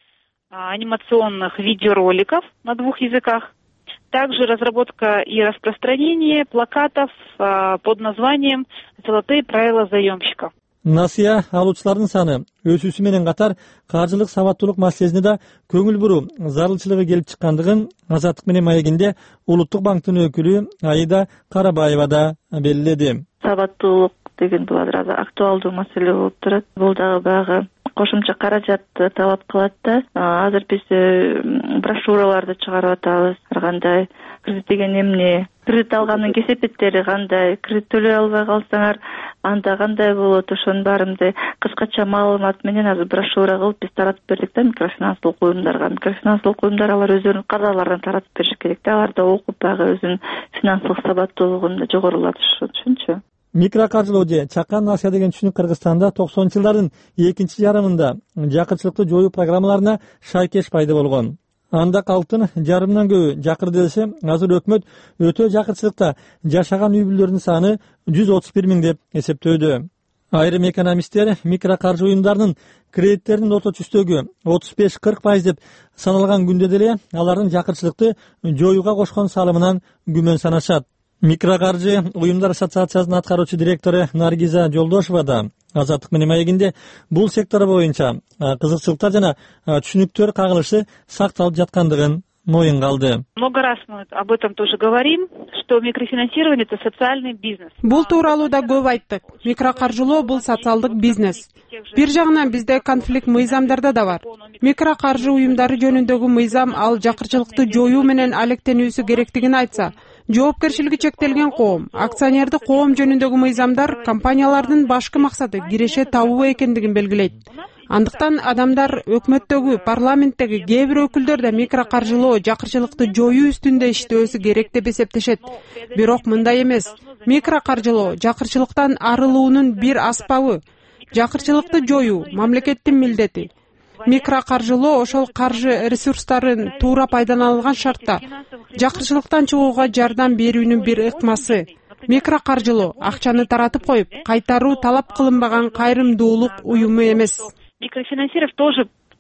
Анимационных видеороликов на 2 языках, также разработка и распространение плакатов под названием «Золотые правила заемщика». Насыя алуучулардын саны өсүүсү менен катар каржылык сабаттуулук маселесине да көңүл буруу зарылчылыгы келип чыккандыгын Азаттык менен маегинде Улуттук банктын өкүлү Аида Карабаева да белгиледи. Сабаттуулук деген бул азыр актуалдуу маселе болуп турат. Бул дагы баягы кошумча каражатты талап кылат да. Азыр биз брошюраларды чыгарып атабыз. Ар кандай кредит деген эмне, кредит алгандын кесепеттери кандай, кредит төлөй албай калсаңар анда кандай болот, ошонун баарындай кыскача маалымат менен азыр брошюра кылып биз таратып бердик да микрофинансылык уюмдарга. Микрофинансылык уюмдар алар өздөрүнүн кардарларын таратып бериш керек да. Алар да окуп баягы өзүнүн финансылык сабаттуулугун да жогорулатыш үчүнчү. Микрокаржылоо же чакан насыя деген түшүнүк Кыргызстанда 90-жылдардын экинчи жарымында жакырчылыкты жоюу программаларына шайкеш пайда болгон. Анда калктын жарымынан көбү жакыр делсе, азыр өкмөт өтө жакырчылыкта жашаган үй бүлөлөрдүн саны 131 миң деп эсептөөдө. Айрым экономисттер микрокаржы уюмдарынын кредиттердин орто түстөгү 35-40% деп саналган күндө деле алардын жакырчылыкты жоюуга кошкон салымынан күмөн санашат. Микрокаржы уюмдар ассоциациясынын аткаруучу директору Наргиза Жолдошева да Азаттык менен маегинде бул сектор боюнча кызыкчылыктар жана түшүнүктөр кагылышы сакталып жаткандыгын моюнга алды. Много раз мы об этом тоже говорим, что микрофинансирование — это социальный бизнес. Бул тууралуу да көп айттык. Микрокаржылоо бул социалдык бизнес. Бир жагынан бизде конфликт мыйзамдарда да бар. Микрокаржы уюмдары жөнүндөгү мыйзам ал жакырчылыкты жоюу менен алектенүүсү керектигин айтса, жоопкерчилиги чектелген коом, акционерди коом жөнүндөгү мыйзамдар компаниялардын башкы максаты киреше табуу экендигин белгилейт. Андыктан адамдар өкмөттөгү, парламенттеги кээ бир өкүлдөр да микрокаржылоо, жакырчылыкты жоюу үстүндө иштөөсү керек деп эсептешет. Бирок мындай эмес. Микрокаржылоо жакырчылыктан арылуунун бир аспабы. Жакырчылыкты жоюу мамлекеттин милдети. Микрокаржылоо ошол каржы ресурстарын туура пайдаланылган шартта жакырчылыктан чыгууга жардам берүүнүн бир ыкмасы. Микрокаржылоо акчаны таратып коюп, кайтаруу талап кылынбаган кайрымдуулук уюму эмес. Микрофинансирование тоже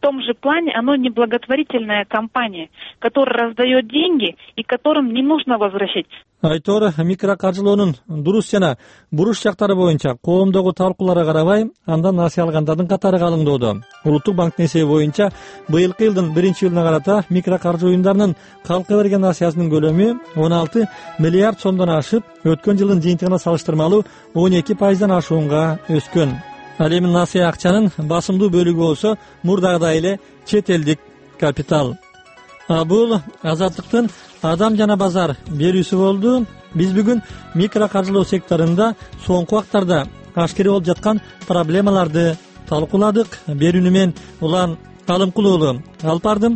том же плане оно не благотворительная компания, которая раздает деньги и которым не нужно возвращать. Айтор микрокаржылоонун дурус жана буруш жактары боюнча коомдогу талкууларга карабай андан насыя алгандардын катары калыңдоодо. Улуттук банктын эсеби боюнча быйылкы жылдын 1-июлуна карата микрокаржы уюмдарынын калкка берген насыясынын көлөмү 16 миллиард сомдон ашып, өткөн жылдын жыйынтыгына салыштырмалуу 12% ашуунга өскөн. Ал эми насыя акчанын басымдуу бөлүгү болсо мурдагыдай эле чет элдик капитал. Бул Азаттыктын адам жана базар берүүсү болду. Биз бүгүн микрокаржылоо секторунда соңку убактарда ашкери болуп жаткан проблемаларды талкууладык. Берүүнү мен Улан Алымкул уулу алып бардым.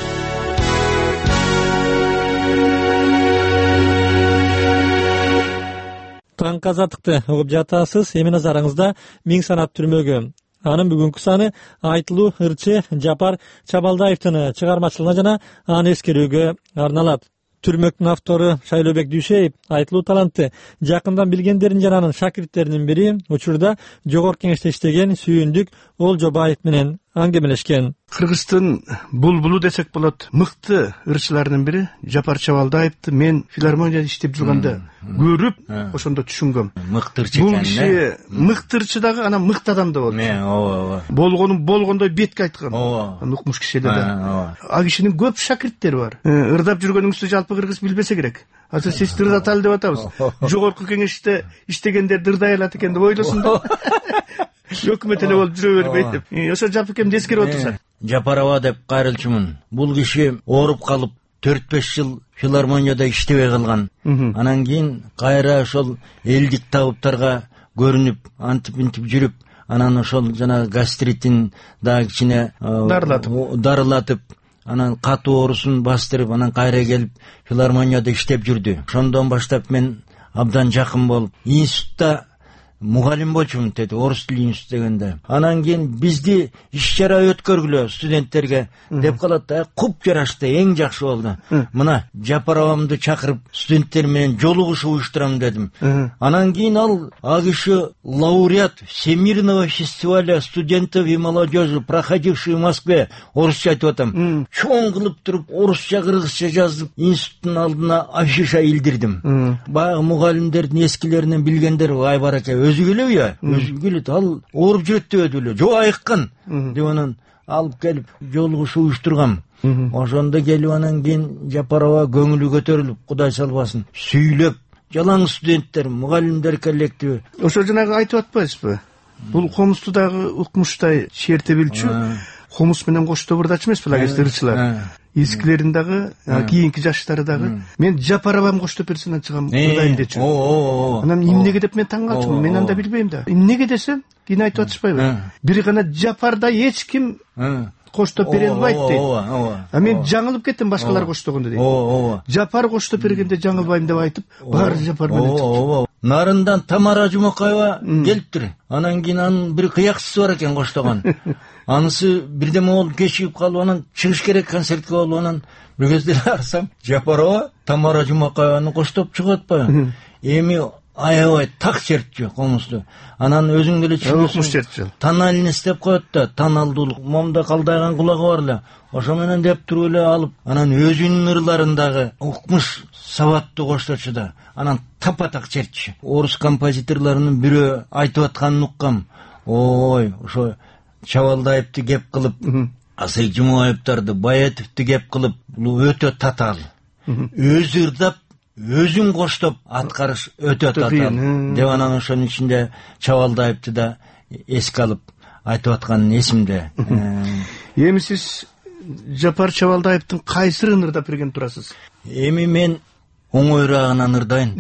Таңкы Азаттыкты угуп жатасыз. Эми назарыңызда Миң санат түрмөгү. Анын бүгүнкү саны айтылуу ырчы Жапар Чабалдаевдин чыгармачылыгына жана аны эскерүүгө арналат. Түрмөктүн автору Шайлообек Дүйшеев айтылуу талантты жакындан билгендерин жана анын шакирттеринин бири учурда жогорку кеңеште иштеген Сүйүндүк Олжобаев менен аңгемелешкен. Кыргыздын булбулу десек болот, мыкты ырчылардын бири Жапар Чабалдаевди мен филармонияда иштеп жүргөндө көрүп, ошондо түшүнгөм. Мыкты ырчы экен. Бул киши мыкты ырчы дагы анан мыкты адам да болду. Ооба. Болгонун болгондой бетке айткан. Укмуш киши да. А кишинин көп шакирттери бар. Ырдап жүргөнүңүздү жалпы кыргыз билбесе керек. Азыр сиз ырдаталы деп атабыз. Жогорку кеңеште иштегендер ырдай алат экен деп ойлосун да. Өкмөт эле болуп жүрө бербейт деп. Ошо Жапыкемди эскерип отурса. Жапарова деп кайрылчумун. Бул киши ооруп калып 4-5 жыл филармонияда иштебей калган. Анан кийин кайра ошол элдик табыптарга көрүнүп, антип жүрүп, анан ошол жана гастритин да кичине дарылатып, анан катуу оорусун бастырып, анан кайра келип филармонияда иштеп жүрдү. Ошондон баштап мен абдан жакын болуп, институтта мугалим болчумун деди, орус тили институт дегенде. Анан кийин бизди иш-чара өткөргүлө студенттерге деп калат да, куп жарашты, эң жакшы болду. Мына Жапаровамды чакырып студенттер менен жолугушуу уюштурам дедим. Анан кийин ал киши лауреат Всемирного фестиваля студентов и молодежи, проходивший в Москве, орусча айтып атам. Чоң кылып туруп орусча, кыргызча жазып, институттун алдына афиша илдирдим. Баягы мугалимдердин эскилеринен билгендер ай бараке өзү келеби, ал ооруп жүрөт деп эле, жок айыккан деп анан алып келип жолугушуу уюштургам. Ошондо келип анан кийин Жапарова көңүлү көтөрүлүп, Кудай салбасын, сүйлөп, жалаң студенттер, мугалимдер коллективи. Ошо жанагы айтып атпайсызбы? Бул комусту дагы укмуштай шерте билчү, комус менен кошто бурдачы эмес беле ырчылар. Эскилерин дагы, кийинки жаштары дагы. Мен Жапаровам кошто персонан чыгам, бурдайм дечү. Анан эмнеге деп мен таң калчумун, мен анда билбейм да. Эмнеге десем, кийин айтып атышпайбы? Бир гана Жапарда эч ким кошто бере албайт дейт. А мен жаңылып кеттим башкалар коштогондо дейт. Жапар кошто бергенде жаңылбайм деп айтып, баары Жапар менен чыкты. Нарындан Тамара Жумакаева келиптир. Анан кийин анын бир кыякчысы бар экен коштогон. Анысы бирдеме болуп кечигип калып, анан чыгыш керек концертке болуп, анан бир кезде карасам, Жапарова Тамара Жумакаеваны коштоп чыгып атпайбы? Эми аябай так чертчү комусту. Анан өзүң деле чыгып тональность деп коет да, тоналдуулук, момда калдайган кулагы бар эле. Ошо менен деп туруп эле алып, анан өзүнүн ырларындагы укмуш сабаттуу кошточу да. Анан тапатак чертчү. Орус композиторлорунун бирөө айтып атканын уккам. Ой, ошо Чабалдаевди кеп кылып, Асай Жумаевдарды, Баятовду кеп кылып, бул өтө татаал. Өзү ырдап, өзүн коштоп аткарыш өтө татаал. Деп анан ошонун ичинде Чабалдаевди да эске алып айтып атканын эсимде. Эми сиз Жапар Чабалдаевдин кайсырын ырдап берген турасыз? Эми мен оңойраагынан ырдайын.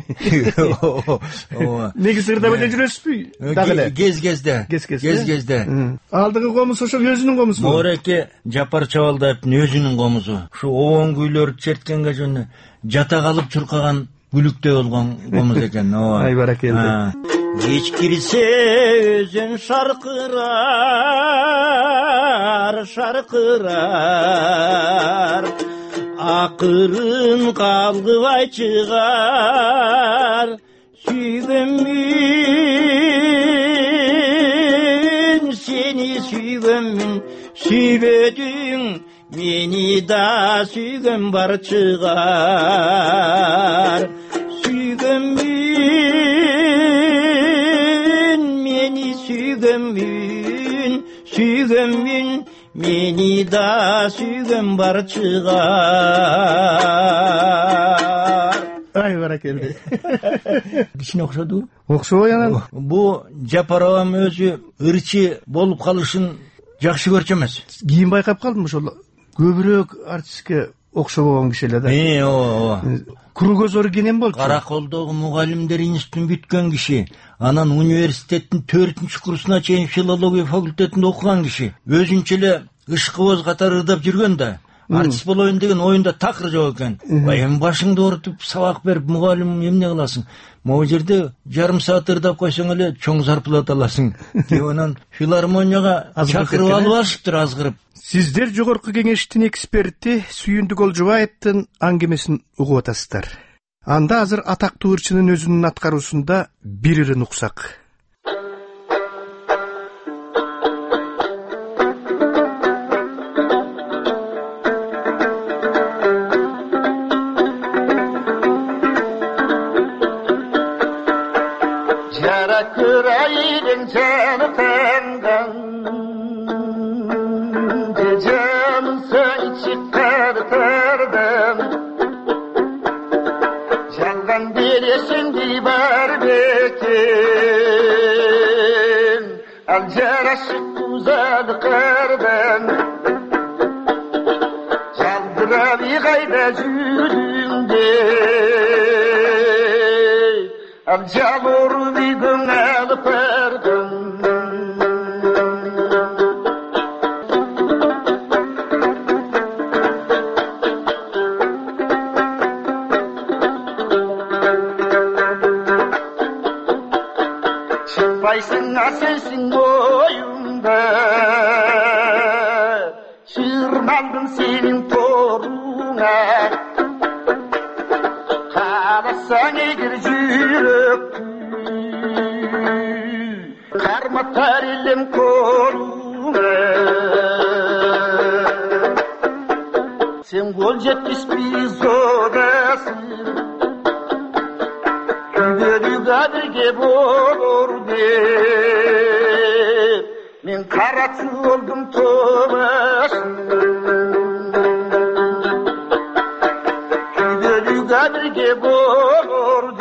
Негизи ырдап эле жүрөсүзбү? Дагы эле Кез-кезде. Алдыгы комуз ошо өзүнүн комузбу? Мореке Жапар Чабалдаевдин өзүнүн комузу. Ушу обон күйлөрдү черткенге жөн жата калып чуркаган күлүктөй болгон комуз экен. Ай баракелди. Кеч кирсе өзүн шаркырар, акырын калгыбай чыгар, сүйгөнмүн сени, сүйгөнмүн Sүйбөдүң мени да сүйгөн бар чыгар. Сүйгөнмүн мени сүйгөнмүн, сүйгөнмүн мени да сүйгөн бар чыгар. Ай баракелди. Кичине окшоду? Окшобой анан. Бу Жапаровам өзү ырчы болуп калышын жакшы көрчү эмес. Кийин байкап калдым ошол көбүрөөк артистке окшобогон киши эле да. Ооба. Куру көз оригинем болчу. Караколдогу мугалимдер институтун бүткөн киши, анан университеттин 4-курсуна чейин филология факультетинде окуган киши. Өзүнчө эле ышкыбоз катары ырдап жүргөн да. Артист болоюн деген оюнда такыр жок экен. Эми башыңды оорутуп сабак берип мугалим эмне кыласың? Могу жерде жарым саат ырдап койсоң эле чоң зарплата аласың. Деп анан филармонияга чакырып алып алышыптыр азгырып. Сиздер жогорку кеңештин эксперти Сүйүндүк Олжобаевдин аңгемесин угуп атасыздар. Анда азыр атактуу ырчынын өзүнүн аткаруусунда бир ырын уксак. Küreğinin cennetten Gecemse çıkar terden Candan bilesin biber bekin El ceraşık güzel kardan Çaldıra bir gayda yüzünde El calur bir günel perdin Çıkmaysın sensin boyunda Çırmandım senin toruna Kalasan egir jüröktü Karmatar elim koruna Sen gol jetmiş biz odasın Güdörü gadirge bolur deyip Men karatı oldum tobaşın Güdörü gadirge bolur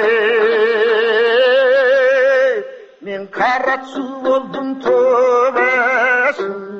deyip Men karatı oldum tobaşın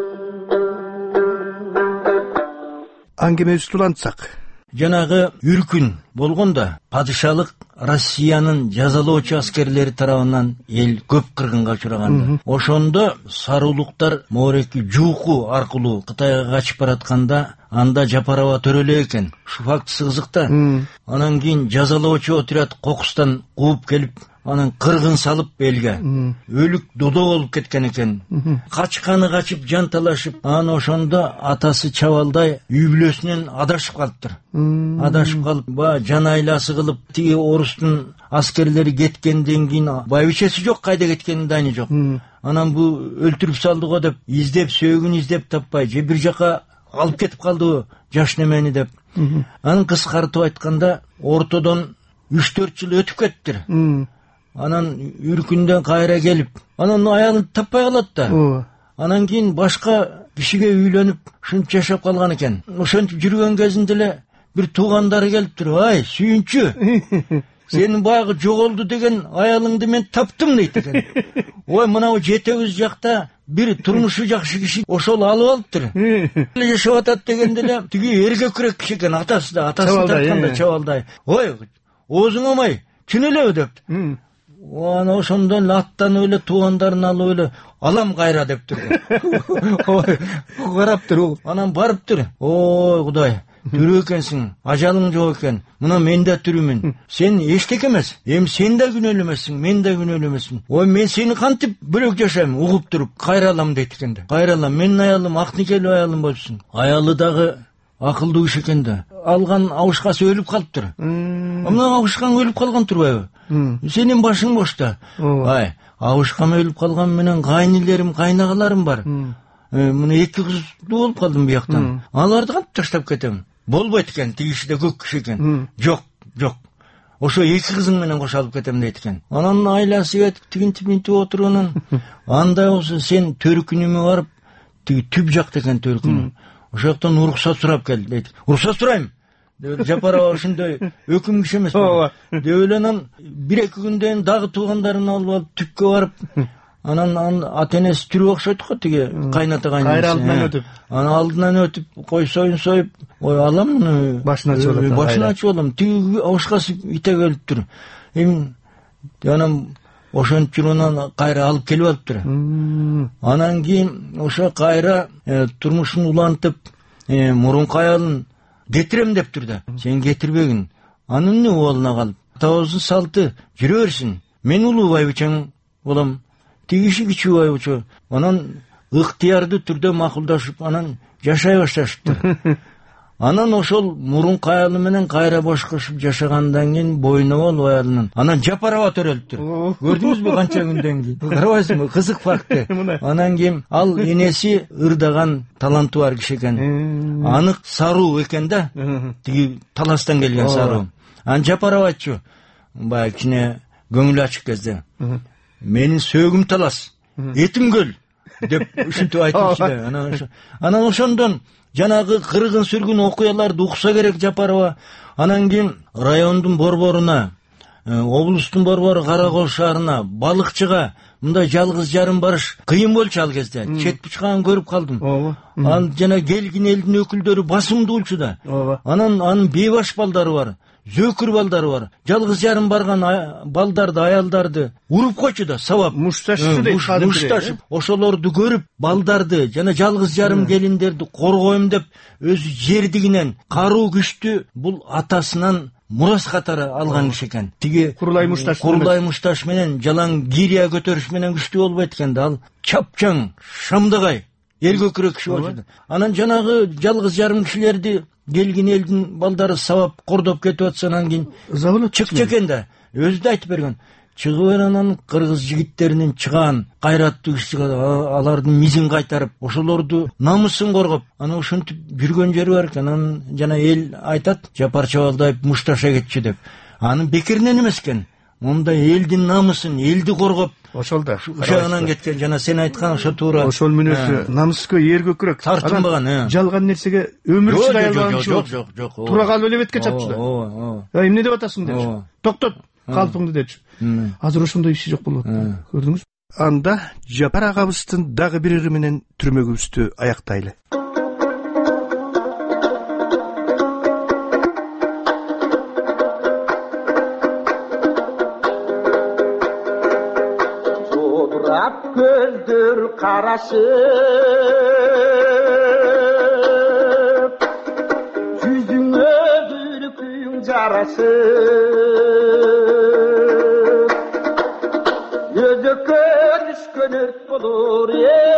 Аңгеме устулантсак. Жанагы үркүн болгондо падышалык Россиянын жазалоочу аскерлери тарабынан эл көп кыргынга учураган. Ошондо сарылуктар Мореки Жууку аркылуу Кытайга качып баратканда анда Жапарова төрөлө экен. Ушул фактысы кызык да. Анан кийин жазалоочу отряд Кокустан кууп келип, анан кыргын салып элге. Өлүк додо болуп кеткен экен. Качканы качып жанталашып, анан ошондо атасы Чабалдай үй бүлөсүнөн адашып калыптыр. Адашып калып, жан айласы кылып, тиги орустун аскерлери кеткенден кийин байбичеси жок, кайда кеткенин дайны жок. Анан бу өлтүрүп салды го деп, издеп сөөгүн издеп таппай, же бир жака алып кетип калды жаш немени деп. Анан кыскартып айтканда, ортодон 3-4 жыл өтүп кетиптир. Анан үркүндөн кайра келип, анан аялын таппай калат да. Анан кийин башка кишиге үйлөнүп, ушинтип жашап калган экен. Ошентип жүргөн кезинде эле бир туугандары келиптир. Ай, Сүйүнчү, сенин баягы жоголду деген аялыңды мен таптым дейт экен. Ой, мынау жетебиз жакта бир турмушу жакшы киши ошол алып алыптыр. Жашап атат дегенде эле тиги эркекирээк киши экен, атасы да, атасын тартканда Чабалдай. Ой, оозуң омай, чын элеби дептир. Аны ошондон аттанып эле туугандарын алып эле алам кайра дептир. Ой, караптыр, анан барыптыр. Ой, Кудай, тирүү экенсиң, ажалың жок экен. Мына мен да тирүүмүн. Сен эчтеке эмес. Эми сен да күнөөлүү эмессиң, мен да күнөөлүү эмесмин. Ой, мен сени кантип бөлөк жашайм, угуп туруп, кайра алам дейт экен да. Кайра алам, менин аялым ак никелүү аялым болсун. Аялы дагы акылдуу иш экен да. Алган абышкасы өлүп калыптыр. Мына абышкаң өлүп калган турбайбы? Сенин башың бошта. Ай, абышкам өлүп калган менен кайнилерим, кайнагаларым бар. мына 2 кыздуу болуп калдым бияктан. Аларды кантип таштап кетем? Болбойт экен, тигиши да көк киши экен. Жок. Ошо 2 кызың менен кошо алып кетем дейт экен. Анан айласы кетип тигинтип отурганан андай болсо сен төркүнүмө барып тиги түп жакта экен төркүнү. Ошол жактан уруксат сурап кел дейт. Уруксат сурайм. Жапарова ошондой өкүм киши эмес. Деп эле анан 1-2 күндөн дагы туугандарын алып түпкө барып, анан ата-энеси тирүү окшойт го тиги кайната кайнысы. Кайра алдынан өтүп. Анан алдынан өтүп, кой союн союп, алам муну башын ачып алам. Тиги ошкасы итек өлүптүр. Анан ошентип анан кайра алып келип алыптыр. Анан кийин ошо кайра турмушун улантып, мурунку аялын кетирем дептир да. Сен кетирбегин. Анын эмне убалына калып? Атабыздын салты жүрө берсин. Мен улуу байбичең болом. Тигиши кичүү байбиче. Анан ыктыярдуу түрдө макулдашып, анан жашай башташыптыр. Анан ошол мурунку аялы менен кайра бошкошуп жашагандан кийин боюна болуп аялынын. Анан Жапарова төрөлүптүр. Көрдүңүзбү канча күндөн кийин? Карабайсыңбы? Кызык факты. Анан кийин ал энеси ырдаган таланты бар киши экен. Анык саруу экен да. Тиги таластан келген саруу. Анан Жапарова айтчу, баягы кичине көңүлү ачык кезде. Менин сөөгүм талас, этим көл деп ушинтип айтыпчы. Анан ошондон жанагы кыргын сүргүн окуяларды укса керек Жапарова. Анан кийин райондун борборуна, облустун борбору Каракол шаарына, балыкчыга мындай жалгыз жарым барыш кыйын болчу ал кезде. Чет бычканын көрүп калдым. Анан жана келгин элдин өкүлдөрү басымдуу болчу да. Анан анын бейбаш балдары бар, зөкүр балдары бар. Жалгыз жарым барган балдарды, аялдарды уруп койчу да, сабап. Мушташып. Ошолорду көрүп, балдарды жана жалгыз жарым келиндерди коргойм деп өзү жердигинен каруу күчтү бул атасынан мурас катары алган киши экен. Тиги Курулай Мушташ менен жалаң гирия көтөрүш менен күчтүү болбойт экен да. Ал чапчаң, шамдагай, элге күрөк киши болчу. Анан жанагы жалгыз жарым кишилерди келгин элдин балдары сабап кордоп кетип атса, анан кийин чыкчу экен да. Өзү да айтып берген. Чыгып анан кыргыз жигиттеринин чыган кайраттуу киши, алардын мизин кайтарып, ошолорду намысын коргоп, анан ошентип жүргөн жери бар экен. Анан жана эл айтат, Жапар Чабалдаев мушташа кетчү деп. Анын бекеринен эмес экен. Мондай элдин намысын, элди коргоп, ошол да. Ушагынан кеткен, жана сен айткан ошо туура. Ошол мүнөзү намыска эргө күрөк. Тартынбаган, жалган нерсеге өмүр бою аялган киши. Жок. Тура калып эле бетке чапчу да. Эмне деп атасың депчи. Токтот, калпыңды депчи. Азыр ошондой иши жок болуп атты. Көрдүңүз? Анда Жапар агабыздын дагы бир ыры менен түрмөгүбүздү аяктайлы. Көздөр карашып, жүзүңө күлкүң жарашып, өзөккө түшкөн өрт болор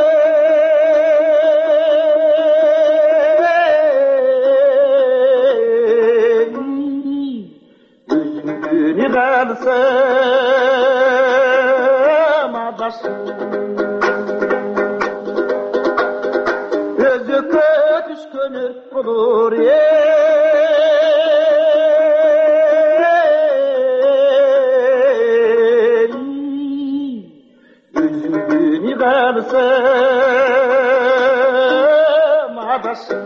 өзүңдү калсам адашып, өзөккө түшкөн өрт болор өзүңдү калсам адашып.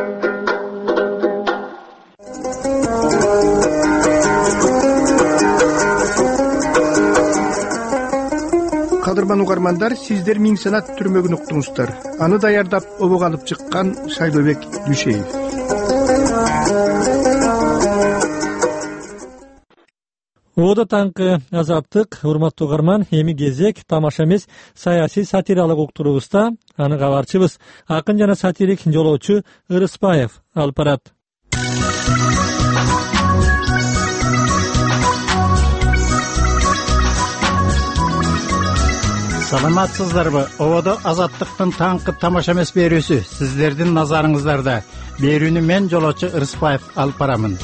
Кадырман угармандар, сиздер Миң санат түрмөгүн уктуңуздар. Аны даярдап обого алып чыккан Шайлообек Дүйшеев. Ода таңкы азаттык, урматтуу угарман, эми кезек тамаша эмес саясий сатиралык уктуруубузда аны кабарчыбыз акын жана сатирик жолоочу Ырыспаев алып барат. Саламатсыздарбы? Ободо азаттыктын таңкы тамаша эмес берүүсү сиздердин назарыңыздарда. Берүүнү мен жолоочу Ырыспаев алып барамын.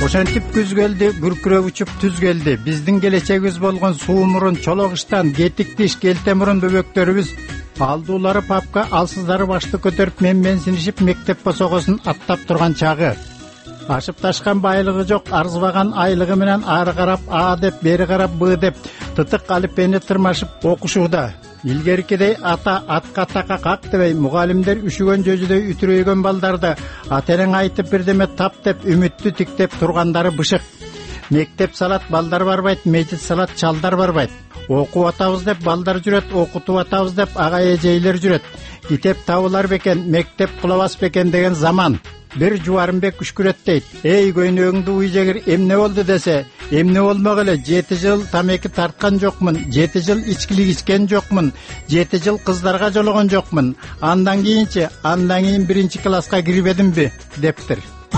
Ошентип күз келди, күркүрөп учуп түз келди. Биздин келечегибиз болгон суу мурун, чологуштан, кетик тиш, келте мурун бөбөктөрүбүз алдуулары папка, алсыздары башты көтөрүп менсинишип мектеп босогосун аттап турган чагы. Ашып ташкан байлыгы жок, арзыбаган айлыгы менен ары карап А деп, бери карап Б деп тытык алиппени тырмашып окушууда. Илгеркидей ата атка така как дебей, мугалимдер үшүгөн жүзүдөй үтүрөйгөн балдарды атенең айтып бирдеме тап деп үмүттү тиктеп тургандары бышык. Мектеп салат, балдар барбайт, мечит салат, чалдар барбайт. Окуп атабыз деп балдар жүрөт, окутуп атабыз деп ага эжейлер жүрөт. Китеп табылар бекен, мектеп кулабас бекен деген заман. Бир Жубарымбек үшкүрөт дейт. Эй көйнөгүңдү уйжегир эмне болду десе, эмне болмок эле, 7 жыл тамеки тарткан жокмун, 7 жыл ичкилик ичкен жокмун, 7 жыл кыздарга жологон жокмун. Андан кийинчи, андан кийин 1-класска кирбедимби дептир.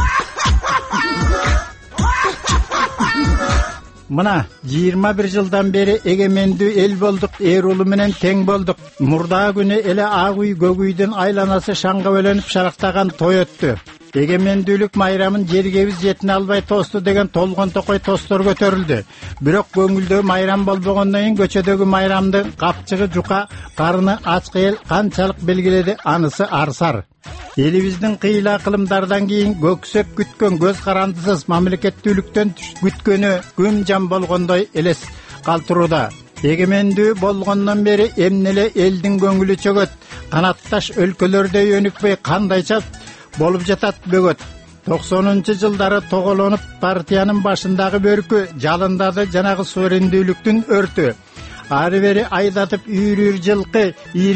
Мына 21 жылдан бери эгемендүү эл болдук, эр улу менен тең болдук. Мурда күнү эле ак үй, көк үйдүн айланасы шаңга бөлөнүп шарактаган той өттү. Эгемендүүлүк майрамын жергебиз жетине албай тосту деген толгон токой тостор көтөрүлдү. Бирок көңүлдө майрам болбогондон кийин көчөдөгү майрамдын капчыгы жука, карыны ачкы эл канчалык белгиледи, анысы арсар. Элибиздин кыйла кылымдардан кийин көксөп күткөн, көз карандысыз мамлекеттүүлүктөн күткөнү күн жам болгондой элес калтырууда. Эгемендүү болгондон бери эмнеле элдин көңүлү чөгөт, канатташ өлкөлөрдөй өнүкпөй кандайча болуп жатат бөгөт. 90-жылдары тоголонуп партиянын башындагы бөркү жалындады жанагы суверендүүлүктүн өртү. Ары бери айдатып үйрүр жылкы,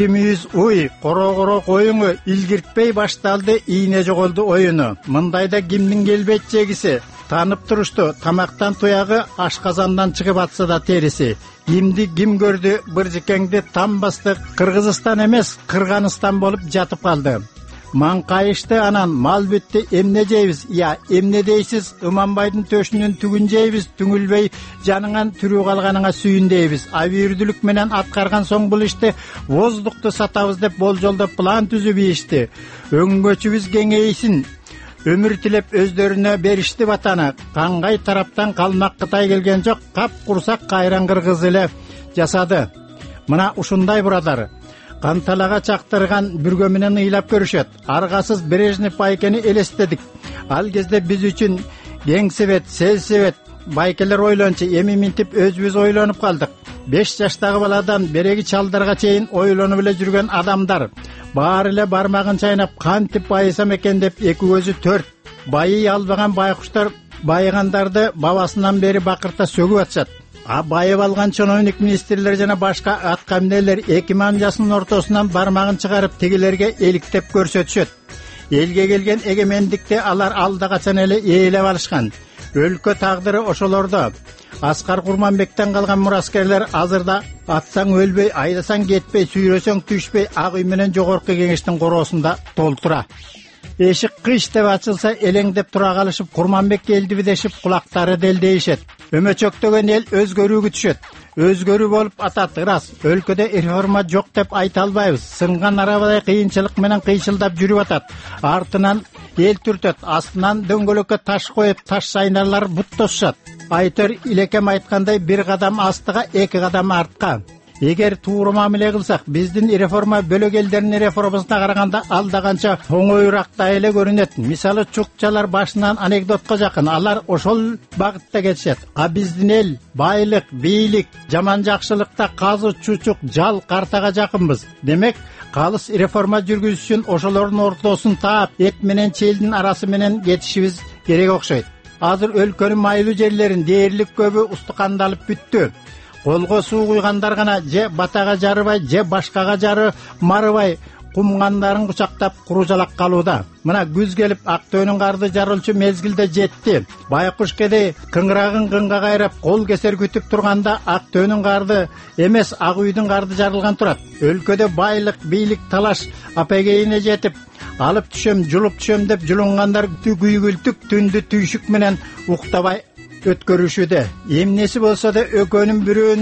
20 уй, коро коюңу илгиртпей башталды, ийне жоголду оюну. Мындайда кимдин келбейт жегиси, танып турушту, тамактан туягы, ашказандан чыгып атса да териси. Кимди ким көрдү, быржыкеңди там басты, Кыргызстан эмес, Кыргызстан болуп жатып калды. Маңкайышты анан мал бүттү, эмне жейбиз? Я, эмне дейсиз? Иманбайдын төшүнүн түгүн жейбиз, түңүлбөй жаныңан түрүү калганыңа сүйүн дейбиз. Абийирдүүлүк менен аткарган соң бул ишти воздукту сатабыз деп болжолдоп план түзүп ийишти. Өңгөчүбүз кеңейсин, өмүр тилеп өздөрүнө беришти батаны. Кангай тараптан калмак Кытай келген жок, кап курсак кайран кыргыз эле жасады. Мына ушундай бурадар. Канталага чактырган бүргө менен ыйлап көрүшөт. Аргасыз Брежнев байкени элестедик. Ал кезде биз үчүн кеңсебет, селсебет байкелер ойлончу, эми минтип өзүбүз ойлонуп калдык. 5 жаштагы баладан береги чалдарга чейин ойлонуп эле жүргөн адамдар баары эле бармагын чайнап кантип байысам экен деп эки көзү төрт. Байый албаган байкуштар байыгандарды бабасынан бери бакырта сөгүп атышат. Байып алган чиновник министрлер жана башка аткамнелер эки мамжасынын ортосунан бармагын чыгарып тигилерге эликтеп көрсөтүшөт. Элге келген эгемендикти алар алда качан эле ээлеп алышкан. Өлкө тагдыры ошолордо. Аскар Курманбектен калган мураскерлер азырда атсаң өлбөй, айдасаң кетпей, сүйрөсөң түшпөй ак үй менен жогорку кеңештин короосунда толтура. Эшик кыш деп ачылса элеңдеп тура калышып, Курманбекке элдиби дешип кулактары делдейишет. Өмөчөктөгөн эл өзгөрүүгө түшөт. Өзгөрүү болуп атат, ырас. Өлкөдө реформа жок деп айта албайбыз. Сынган арабадай кыйынчылык менен кыйшылдап жүрүп атат. Артынан эл түртөт, астынан дөңгөлөккө таш коюп, таш сайнарлар бут тосушат. Айтор илекем айткандай, бир кадам астыга, эки кадам артка. Эгер туура мамиле кылсак, биздин реформа бөлөк элдердин реформасына караганда алда канча оңоюраактай эле көрүнөт. Мисалы, чукчалар башынан анекдотко жакын, алар ошол багытта кетишет. Биздин эл байлык, бийлик, жаман жакшылыкта казы, чучук, жал, картага жакынбыз. Демек, калыс реформа жүргүзүш үчүн ошолордун ортосун таап, эт менен челдин арасы менен кетишибиз керек окшойт. Азыр өлкөнүн майлуу жерлерин дээрлик көбү устукандалып бүттү. Колго суу куйгандар гана же батага жарыбай, же башкага жары марыбай, кумгандарын кучактап куру жалак калууда. Мына күз келип, Актөөнүн карды жарылчу мезгилде жетти. Байкуш кедей кыңырагын кынга кайрап, кол кесер күтүп турганда Актөөнүн карды эмес, Ак үйдүн карды жарылган турат. Өлкөдө байлык, бийлик талаш апегейине жетип, алып түшөм, жулуп түшөм деп жулунгандар күйгүлтүк түндү түйшүк менен уктабай өткөрүшүдө. Эмнеси болсо да өкөнүн бирөөнүн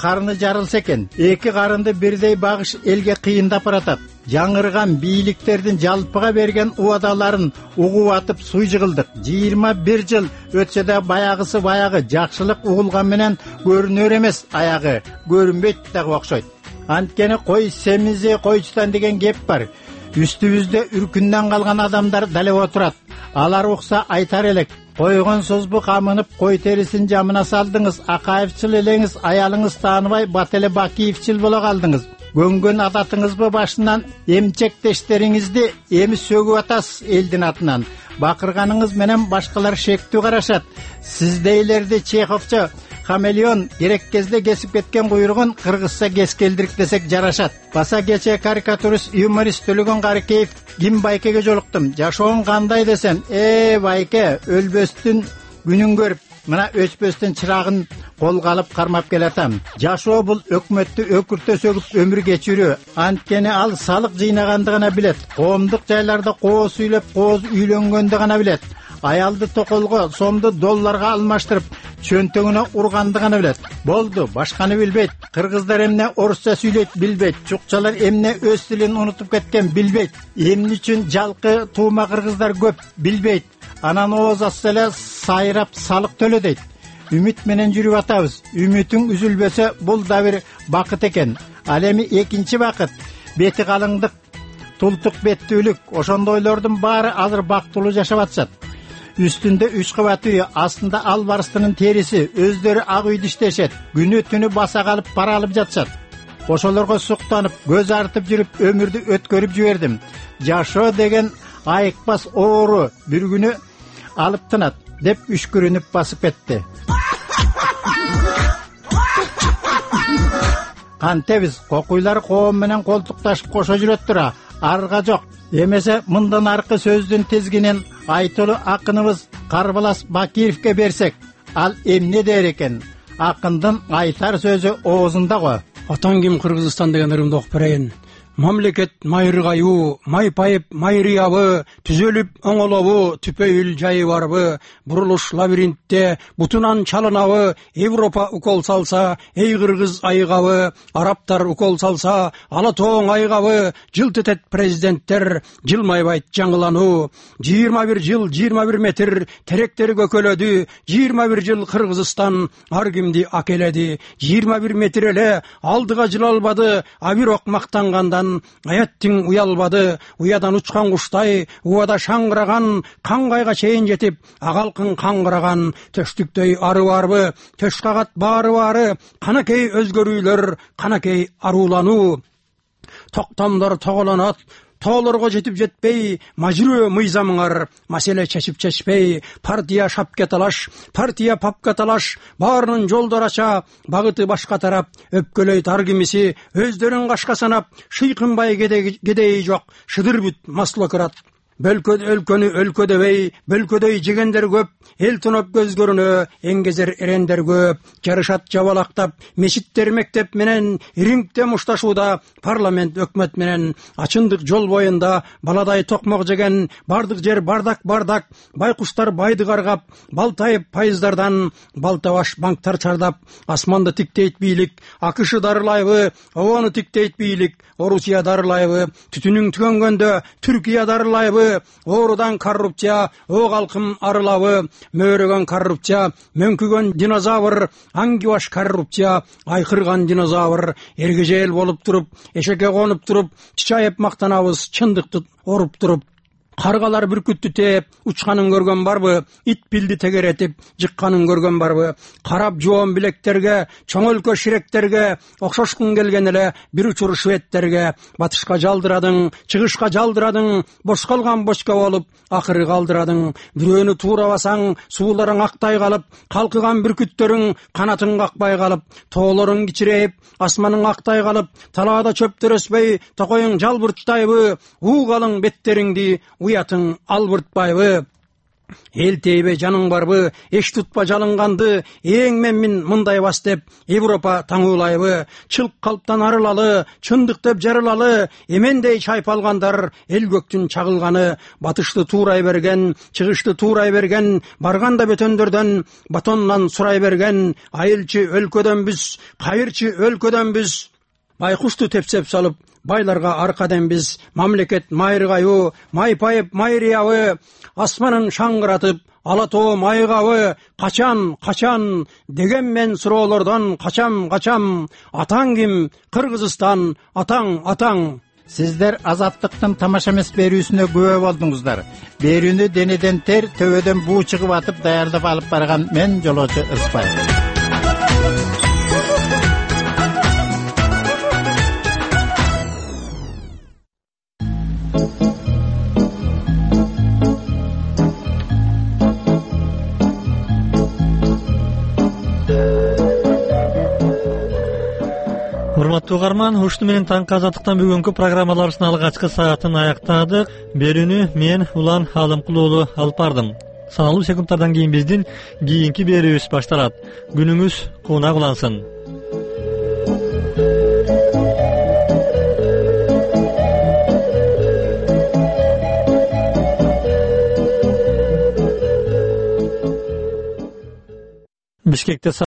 карыны жарылса экен. Эки карынды бирдей багыш элге кыйындап баратат. Жаңырган бийликтердин жалпыга берген убадаларын угуп атып суй жыгылдык. 21 жыл өтсө да баягысы баягы жакшылык угулган менен көрүнөр эмес, аягы көрүнбөйт дагы окшойт. Анткени кой семизи койчутан деген кеп бар. Үстүбүздө үркүндөн калган адамдар дале отурат. Алар укса айтар элек. Койгон созбу камынып кой терисин жамына салдыңыз, Акаевчил элеңиз, аялыңыз тааныбай Бателе Бакиевчил боло калдыңыз. Көнгөн адатыңызбы башынан эмчектештериңизди эми сөгүп атасыз элдин атынан. Бакырганыңыз менен башкалар шектүү карашат. Сиздейлерди Чеховчо хамелеон керек кезде кесип кеткен куйругун кыргызча кескелдирик десек жарашат. Баса кече карикатурист юморист Төлөгөн Карыкеев Ким Байкеге жолуктум. Жашоон кандай десем, Байке, өлбөстүн күнүн көрүп, мына өчпөстүн чырагын колго алып кармап келатам. Жашоо бул өкмөттү өкүртө сөгүп өмүр кечирүү. Анткени ал салык жыйнаганды гана билет. Коомдук жайларда кооз сүйлөп, кооз үйлөнгөндү гана билет. Аялды токолго, сомду долларга алмаштырып, чөнтөгүнө урганды гана билет. Болду, башканы билбейт. Кыргыздар эмне орусча сүйлөйт билбейт. Чукчалар эмне өз тилин унутуп кеткен билбейт. Эмне үчүн жалкы туума кыргыздар көп билбейт. Анан ооз ачса эле сайрап салык төлө дейт. Үмүт менен жүрүп атабыз. Үмүтүң үзүлбөсө бул да бир бакыт экен. Ал эми экинчи бакыт. Бети калыңдык, тултук беттүүлүк, ошондойлордун баары азыр бактылуу жашап атышат. Üstünde 3 кабат үй, астында албарыстынын териси, өздөрү ак үйдө иштешет. Күнү түнү баса калып пара алып жатышат. Ошолорго суктанып, көз артып жүрүп өмүрдү өткөрүп жибердим. Жашоо деген айыкпас оору бир күнү алып тынат деп үшкүрүнүп басып кетти. Кантебиз кокуйлар коом менен колтукташып кошо жүрөт тура, арга жок. Эмесе мындан аркы сөздүн тизгинин айтылуу акыныбыз Карбалас Бакиевке берсек, ал эмне дер экен? Акындын айтар сөзү оозунда го. Атаң ким Кыргызстан деген ырымды окуп берейин. Мамлекет майыргайуу, майпайып майрыябы, түзөлүп оңолобу, түпөйүл жайы барбы, бурулуш лабиринтте бутунан чалынабы, Европа укол салса, эй кыргыз айыгабы, арабтар укол салса, ала тооң айыгабы, жылт этет президенттер, жылмайбайт жаңылануу. 21 жыл, 21 метр, теректери көкөлөдү, 21 жыл Кыргызстан ар кимди акеледи, 21 метр эле алдыга жыла албады, а бирок мактангандан аяттың уялбады, уядан учкан куштай, убада шаңгыраган, каңгайга чейин жетип, агалкын каңгыраган, төштүктөй ары барбы, төш кагат баары баары, канакей өзгөрүүлөр, канакей арулануу. Токтомдор тоголонот, тоолорго жетип жетпей, мажырөө мыйзамыңар, маселе чечип чечпей, партия шапке талаш, партия папка талаш, баарынын жолдор ача, багыты башка тарап, өпкөлөйт ар кимиси, өздөрүн кашка санап, шыйкынбай кедейи жок, шыдыр бүт маслократ. Өлкөнү өлкө дебей, бөлкөдөй жегендер көп, эл тоноп көз көрүнө, эңгезер эрендер көп, жарышат жабалактап, мечиттер мектеп менен, рингде мушташууда, парламент өкмөт менен, ачындык жол боюнда, баладай токмок жеген, бардык жер бардак, байкуштар байды каргап, балтайып пайыздардан, балтабаш банктар чардап, асманды тиктейт бийлик, АКШ дарылайбы, обону тиктейт бийлик, Орусия дарылайбы, түтүнүң түгөнгөндө, Түркия дарылайбы, оорудан коррупция, о калкым арылабы, мөөрөгөн коррупция, мөңкүгөн динозавр, аңгибаш коррупция, айкырган динозавр, эргежел болуп туруп, эшекке конуп туруп, чычайып мактанабыз, чындыкты оруп туруп. Каргалар бүркүттү тээп, учканын көргөн барбы? Ит билди тегеретип, жыкканын көргөн барбы? Карап жоон билектерге, чоң өлкө ширектерге, окшошкун келген эле бир учур шведтерге, батышка жалдырадың, чыгышка жалдырадың, бош калган бочка болуп, акыры калдырадың. Бирөөнү туурабасаң, сууларың актай калып, калкыган бүркүттөрүң канатын какпай калып, тоолоруң кичирейип, асманың актай калып, талаада чөптөр өспөй, токоюң жалбырттайбы, уугалың беттериңди, уятың албыртпайбы. эл тейбе жаның барбы, эш тутпа жалынганды, эң мен мындай бас деп Европа таңуулайбы, чылк калптан арылалы, чындык деп жарылалы, эмендей чайпалгандар эл көктүн чагылганы, батышты туурай берген, чыгышты туурай берген, барганда бөтөндөрдөн батоннан сурай берген, айылчы өлкөдөнбүз, кайырчы өлкөдөнбүз, байкушту тепсеп салып байларга аркаденбиз, мамлекет майыргайы, май пайып майриябы, асманын шаңгыратып ала тоо майгабы, качан деген мен суроолордон качам, атаң ким, Кыргызстан, атаң. Сиздер азаттыктын тамаша эмес берүүсүнө күбө болдуңуздар. Берүүнү денеден тер, төбөдөн буу чыгып атып даярдап алып барган мен жолоочу Ыспай. Урматтуу угарман, ушуну менен таңкы азаттыктан бүгүнкү программаларыбыздын алгачкы саатын аяктадык. Берүүнү мен Улан Алымкул уулу алып бардым. Саналуу секундтардан кийин биздин кийинки берүүбүз башталат. Күнүңүз куунак улансын. Бишкекте